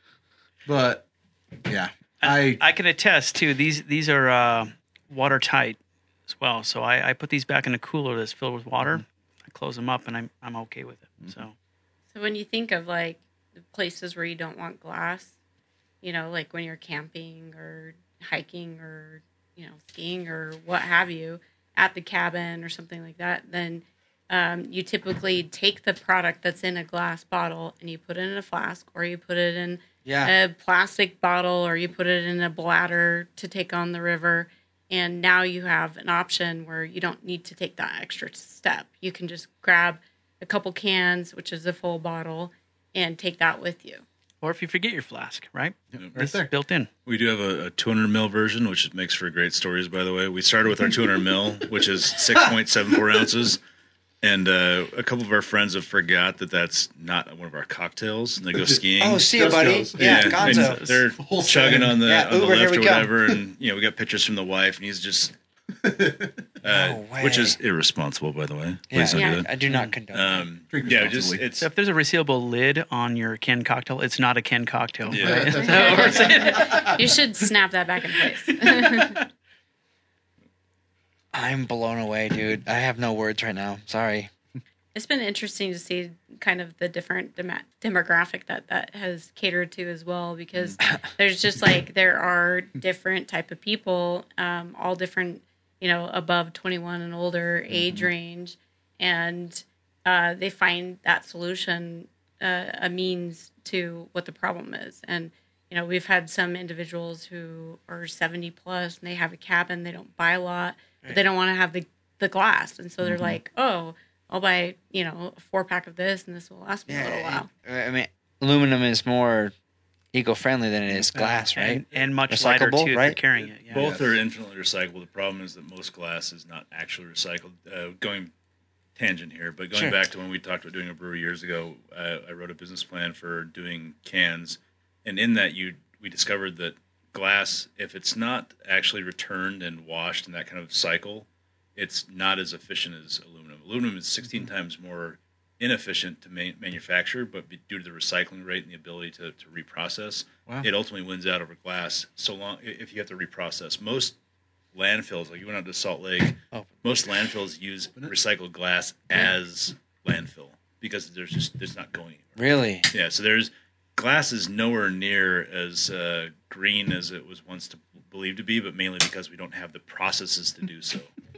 But yeah, I, I can attest too. These these are uh, watertight as well. So I, I put these back in a cooler that's filled with water. I close them up, and I'm I'm okay with it. So So when you think of like the places where you don't want glass, you know, like when you're camping or hiking or, you know, skiing or what have you at the cabin or something like that, then Um, you typically take the product that's in a glass bottle and you put it in a flask, or you put it in Yeah. a plastic bottle, or you put it in a bladder to take on the river. And now you have an option where you don't need to take that extra step. You can just grab a couple cans, which is a full bottle, and take that with you. Or if you forget your flask, right? Right It's there. built in. We do have a, a two hundred mil version, which makes for great stories, by the way. We started with our two hundred mil, which is six point seven four ounces. And uh, a couple of our friends have forgot that that's not one of our cocktails, and they go skiing. Oh, see you, Just buddy. goes. Yeah, and Gonzo. they're Full chugging send. on the, Yeah, on the Uber, here left we or come. whatever, and you know we got pictures from the wife, and he's just, uh, No way. which is irresponsible, by the way. Yeah, Please don't Yeah. do that. I do not condone that. Um, Drink yeah, just responsibly. it's So if there's a resealable lid on your Ken cocktail, it's not a Ken cocktail. Yeah. Right? Is that what we're saying? You should snap that back in place. I'm blown away, dude. I have no words right now. Sorry. It's been interesting to see kind of the different dem- demographic that that has catered to as well, because there's just like there are different type of people, um, all different, you know, above twenty-one and older age range, and uh, they find that solution uh, a means to what the problem is. And you know, we've had some individuals who are seventy plus and they have a cabin, they don't buy a lot, but they don't want to have the the glass, and so they're like, oh, I'll buy, you know, a four pack of this, and this will last me a little while. I mean, aluminum is more eco-friendly than it is glass, right? And, and much lighter Recyclable, too if right? you're carrying it. Yeah. both are infinitely recyclable. The problem is that most glass is not actually recycled. Uh, going tangent here, but going Sure. back to when we talked about doing a brewery years ago, uh, I wrote a business plan for doing cans, and in that you we discovered that glass, if it's not actually returned and washed in that kind of cycle, it's not as efficient as aluminum. Aluminum is sixteen times more inefficient to ma- manufacture, but be- due to the recycling rate and the ability to, to reprocess, Wow. it ultimately wins out over glass. So long i- if you have to reprocess, most landfills, like you went out to Salt Lake, Oh. most landfills use recycled glass as landfill because there's just there's not going anywhere. Really? Yeah, so there's glass is nowhere near as uh, green as it was once to, believed to be, but mainly because we don't have the processes to do so.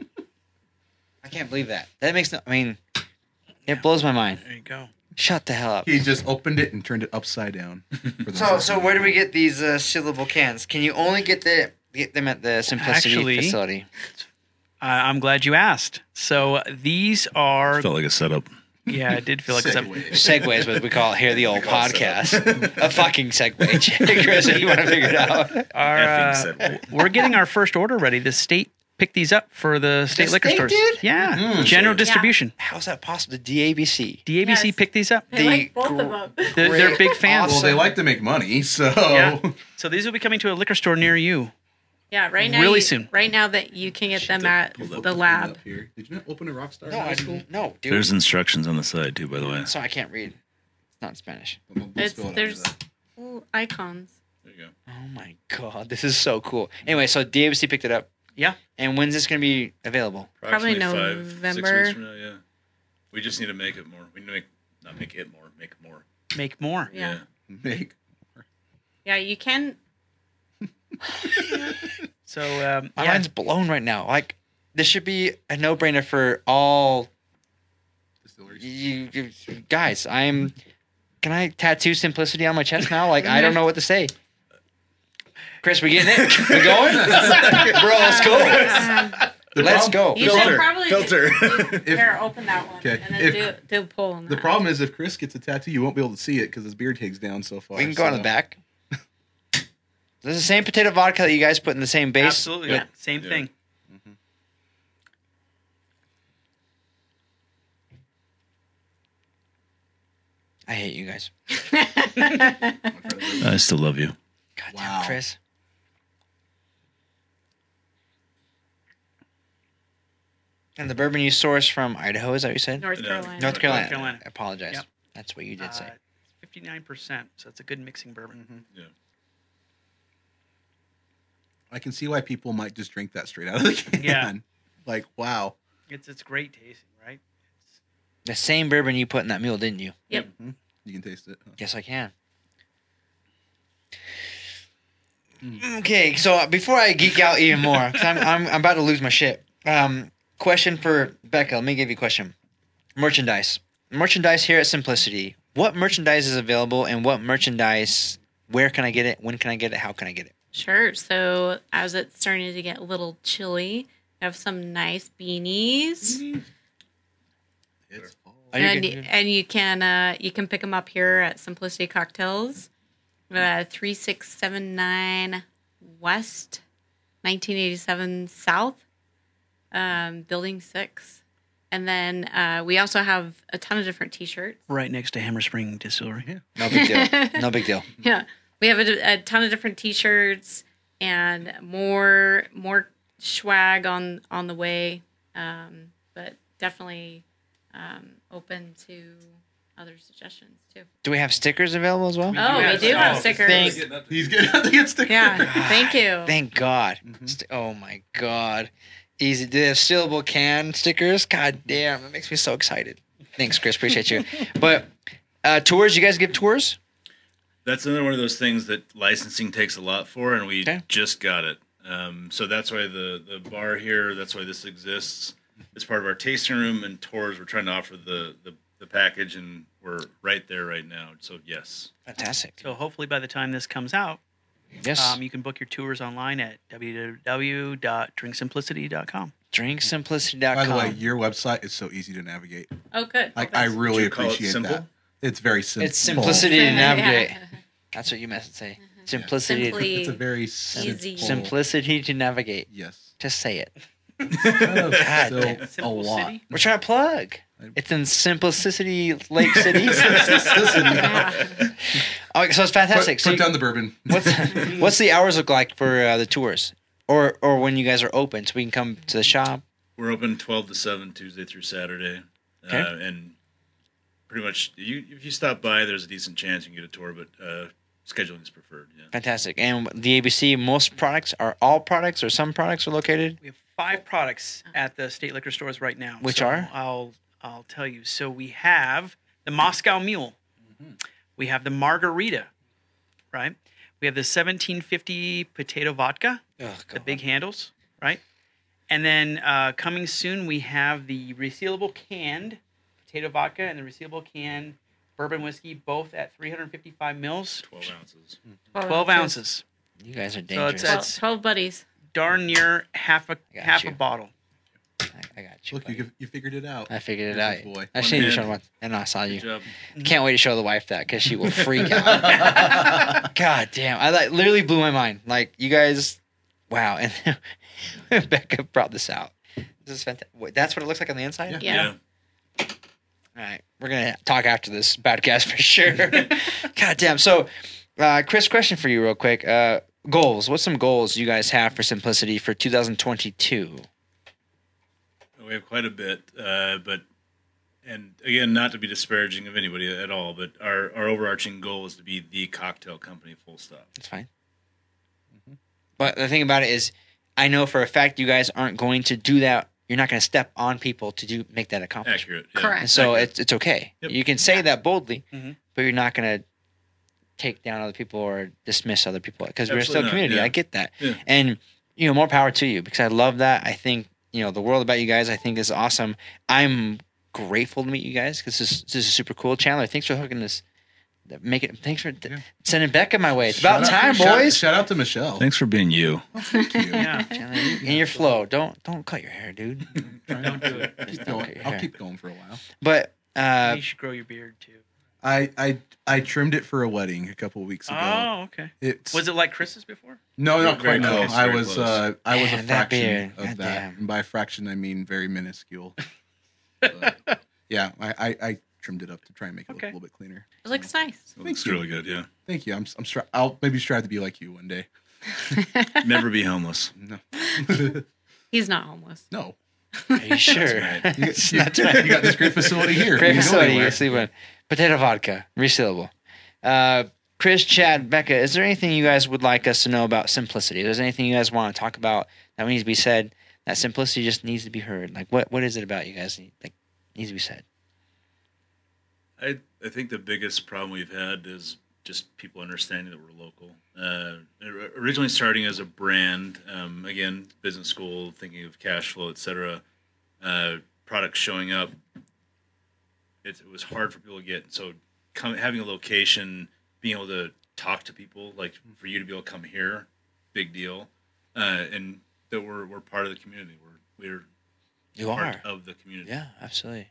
I can't believe that. That makes no. I mean, it blows my mind. There you go. Shut the hell up. He just opened it and turned it upside down. for those So, listening. so where do we get these uh, sealable cans? Can you only get the get them at the Simplicity Actually- facility? Uh, I'm glad you asked. So these are, Felt like a setup. yeah, it did feel like some, Segue. Segway is what we call it here, the old call it podcast. A fucking segue, Chris, if you want to figure it out. our, Effing uh, Segway. we're getting our first order ready. The state picked these up for the state liquor state stores. did? Yeah, Mm. general Yeah. distribution. How's that possible? The D A B C. D A B C Yes. picked these up. I The like both gr- of them. They're, they're Great. big fans. Well, they like to make money, so Yeah. So these will be coming to a liquor store near you. Yeah, right now. Really you, soon. Right now that you can get them at pulled up the the lab. Up here. Did you not open a Rockstar No, in high I school? didn't. No, dude. There's instructions on the side too, by the way. So I can't read. It's not in Spanish. Don't- don't It's spill it on there's me, though. little icons. There you go. Oh my god, this is so cool. Anyway, so D A B C picked it up. Yeah. And when's this going to be available? Probably Approximately five, six November. weeks from now, yeah. We just need to make it more. We need to make, not make it more, make it more. Make more. Yeah. Make. Yeah, you can. So um, My yeah, mind's blown right now. Like, this should be a no-brainer for all Distilleries. you, you guys. I'm. Can I tattoo Simplicity on my chest now? Like, I don't know what to say. Chris, we getting it? We going? Bro, let's go. The Let's problem- go. You Filter. should probably Filter. If, here, open that one, Okay, and then if- do do a pull on The that. problem is if Chris gets a tattoo, you won't be able to see it because his beard hangs down so far. We can go on so- the back. This is the same potato vodka that you guys put in the same base. absolutely. with- Yeah. Same Yeah. thing. I hate you guys. I still love you. God Wow. damn, Chris. And the bourbon you sourced from Idaho, is that what you said? North No, Carolina. North Carolina. Carolina. I apologize. Yep. That's what you did say. Fifty-nine percent. So it's a good mixing bourbon. Yeah. I can see why people might just drink that straight out of the can. Yeah. Like, wow. It's it's great tasting, right? It's, The same bourbon you put in that mule, didn't you? Yep. You can taste it. huh? Yes, I can. Okay, so before I geek out even more, 'cause I'm, I'm I'm about to lose my shit. Um, question for Becca. Let me give you a question. merchandise. Merchandise here at Simplicity. What merchandise is available, and what merchandise? Where can I get it? When can I get it? How can I get it? Sure. So as it's starting to get a little chilly, I have some nice beanies, It's fall. Oh, you're and good, you're good. and you can uh, you can pick them up here at Simplicity Cocktails, uh, three six seven nine West, nineteen eighty seven South, um, Building Six, and then uh, we also have a ton of different T-shirts. Right next to Hammer Spring Distillery. Yeah. No big deal. No big deal. Yeah, we have a, a ton of different T-shirts and more more swag on on the way, um, but definitely um, open to other suggestions too. Do we have stickers available as well? Oh, we have do have some. stickers. Thank- He's getting to get stickers. Yeah, thank you. Thank God. Mhm. St- Oh my God. Easy. Do they have sealable can stickers? God damn, that makes me so excited. Thanks, Chris. Appreciate you. But uh, tours, you guys give tours? That's another one of those things that licensing takes a lot for, and we Okay. just got it. Um, so that's why the, the bar here, that's why this exists. It's part of our tasting room and tours. We're trying to offer the, the, the package, and we're right there right now. So, yes. Fantastic. So hopefully by the time this comes out, Yes. um, you can book your tours online at w w w dot drink simplicity dot com. drink simplicity dot com. By the way, your website is so easy to navigate. Oh, good. Like Oh, I that's- really Did you call it appreciate simple? that. It's very simple. It's simplicity to navigate. Yeah. That's what you meant to say. Simplicity. Simply It's a very simple. easy. Simplicity to navigate. Yes. Just say it. God, God so damn. a Simple lot. City. We're trying to plug. It's in Simplicity Lake City. Yeah. Oh, so it's fantastic. Put, So put you- down the bourbon. what's what's the hours look like for uh, the tours, or or when you guys are open, so we can come to the shop? We're open twelve to seven Tuesday through Saturday. Okay. Uh, and pretty much, you, if you stop by, there's a decent chance you can get a tour, but uh, scheduling is preferred. Yeah. Fantastic. And the A B C, most products are all products, or some products are located. We have five products at the state liquor stores right now. Which So are? I'll I'll tell you. So we have the Moscow Mule. Mm-hmm. We have the Margarita, right? We have the seventeen fifty Potato Vodka, Oh, the big handles, right? And then uh, coming soon, we have the resealable canned Potato Vodka and the resealable canned bourbon whiskey, both at three hundred fifty-five mils, twelve ounces. twelve ounces. You guys are So dangerous. it's Twelve, That's- twelve buddies. Darn near half a got half you. a bottle. I, I got you. Look, buddy. you you figured it out. I figured it Here's out. this boy. I One seen you hand. show once, and I saw Good you. job. Can't wait to show the wife that because she will freak out. God damn! I like literally blew my mind. Like you guys, wow! And Becca brought this out. This is fantastic. That's what it looks like on the inside. Yeah. All right, we're gonna talk after this podcast for sure. God damn. So, uh, Chris, question for you, real quick. Uh, goals. What's some goals you guys have for Simplicity for two thousand twenty-two? We have quite a bit, uh, but and again, not to be disparaging of anybody at all, but our, our overarching goal is to be the cocktail company. Full stop. That's fine. But the thing about it is, I know for a fact you guys aren't going to do that. You're not going to step on people to do make that accomplishment. Accurate. Yeah. Correct. And so Accurate. it's it's okay. Yep. You can say that boldly, Mhm. but you're not going to take down other people or dismiss other people because we're still a Absolutely not, community. yeah. I get that, Yeah. and you know, more power to you because I love that. I think you know the world about you guys. I think is awesome. I'm grateful to meet you guys because this, this is super cool. Chandler, thanks for hooking this. Make it. Thanks for Yeah. sending Becca my way. It's about Shout out- time, shout- boys. Shout out to Michelle. Thanks for being you. Thank you. Yeah. Chandler, you- in your flow. Don't don't cut your hair, dude. Don't do it. Keep Don't going. cut your I'll hair. keep going for a while. But uh, you should grow your beard too. I I I trimmed it for a wedding a couple of weeks ago. Oh, okay. It's Was it like Chris's before? no, not Very quite. No, close, I very was close. uh, I was a Man, that fraction beard. of that, Goddamn. and by fraction I mean very minuscule. But, yeah, I, I I trimmed it up to try and make it Okay. look a little bit cleaner. It looks nice. It looks really good. Yeah. Thank you. I'm I'm stri- I'll maybe strive to be like you one day. Never be homeless. No, He's not homeless. no. are you sure? right. You, It's you- not right. you got this great facility here. Great You can go facility. You anywhere. can sleep in. Potato vodka, resealable. Uh, Chris, Chad, Becca, is there anything you guys would like us to know about Simplicity? Is there anything you guys want to talk about that needs to be said? That Simplicity just needs to be heard. Like, what what is it about you guys that like, needs to be said? I I think the biggest problem we've had is just people understanding that we're local. Uh, originally starting as a brand, um, again, business school, thinking of cash flow, et cetera. Uh, products showing up it, it was hard for people to get. So come, having a location, being able to talk to people, like for you to be able to come here, big deal. Uh, and that we're we're part of the community. We're we're You part are. of the community. Yeah, absolutely.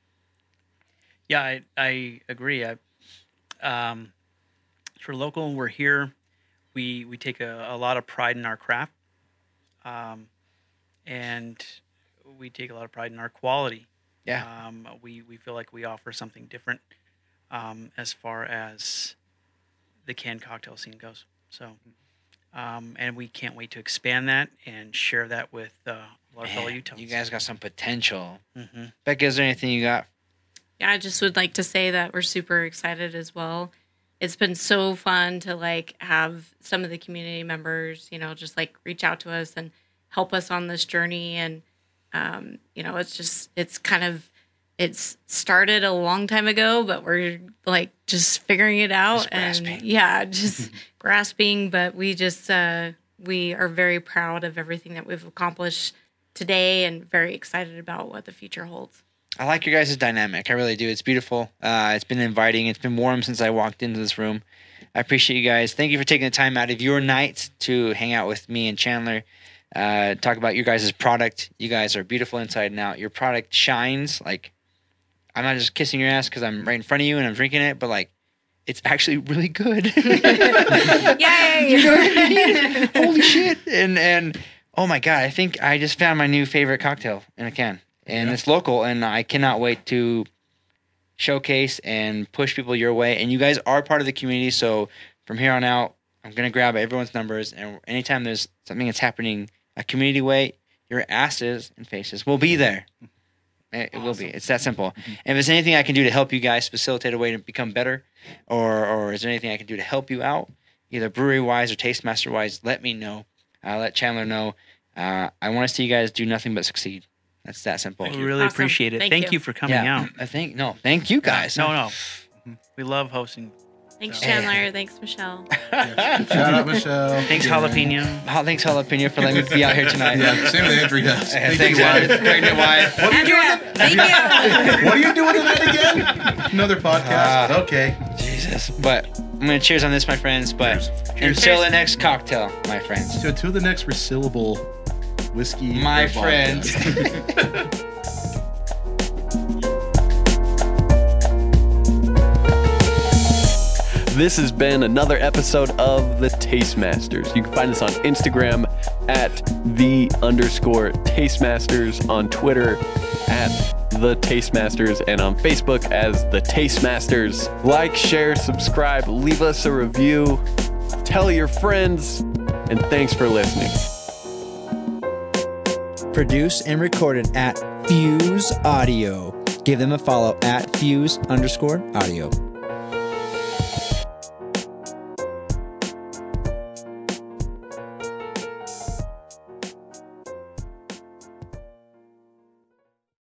Yeah, I, I agree. I, um, for local, we're here. We we take a, a lot of pride in our craft, um, and we take a lot of pride in our quality. Yeah. Um, we we feel like we offer something different um, as far as the canned cocktail scene goes. So, um, and we can't wait to expand that and share that with uh, our fellow Man, Utahns. you guys got some potential. Mm-hmm. Becca, is there anything you got? Yeah, I just would like to say that we're super excited as well. It's been so fun to like have some of the community members, you know, just like reach out to us and help us on this journey. And, um, you know, it's just, it's kind of, it's started a long time ago, but we're like just figuring it out. Just grasping. And yeah, just grasping. But we just, uh, we are very proud of everything that we've accomplished today and very excited about what the future holds. I like your guys' dynamic. I really do. It's beautiful. Uh, it's been inviting. It's been warm since I walked into this room. I appreciate you guys. Thank you for taking the time out of your night to hang out with me and Chandler. Uh, talk about your guys' product. You guys are beautiful inside and out. Your product shines. Like, I'm not just kissing your ass because I'm right in front of you and I'm drinking it, but like, it's actually really good. Yay! You know what I mean? Holy shit. And, and oh my God, I think I just found my new favorite cocktail in a can. And Yeah. it's local, and I cannot wait to showcase and push people your way. And you guys are part of the community, so from here on out, I'm going to grab everyone's numbers, and anytime there's something that's happening a community way, your asses and faces will be there. It, it will be. It's that simple. Mm-hmm. And if there's anything I can do to help you guys facilitate a way to become better, or or is there anything I can do to help you out, either brewery-wise or Tastemaster-wise, let me know. I'll let Chandler know. Uh, I want to see you guys do nothing but succeed. That's that simple. We really Awesome. appreciate it. Thank Thank, you. you. for coming yeah, out. I think no. Thank you guys. No, no. We love hosting. Thanks, Yeah. Chandler. Thanks, Michelle. Shout out, Michelle. Thanks, Yeah. Jalapeno. Oh, thanks, Jalapeno, for letting me be out here tonight. Yeah, same with Andrew does. Yeah, Thank thanks, you, Andrew. wife. Pregnant wife. Andrea, thank you. What are you doing tonight again? Another podcast. Ah. Okay. Jesus. But I'm going to cheers on this, my friends. But Cheers. until the next cocktail, my friends. So to the next resealable whiskey. My or vodka. friends. This has been another episode of The Tastemasters. You can find us on Instagram at the underscore Tastemasters, on Twitter at The Tastemasters, and on Facebook as The Tastemasters. Like, share, subscribe, leave us a review, tell your friends, and thanks for listening. Produced and recorded at Fuse Audio. Give them a follow at Fuse underscore audio.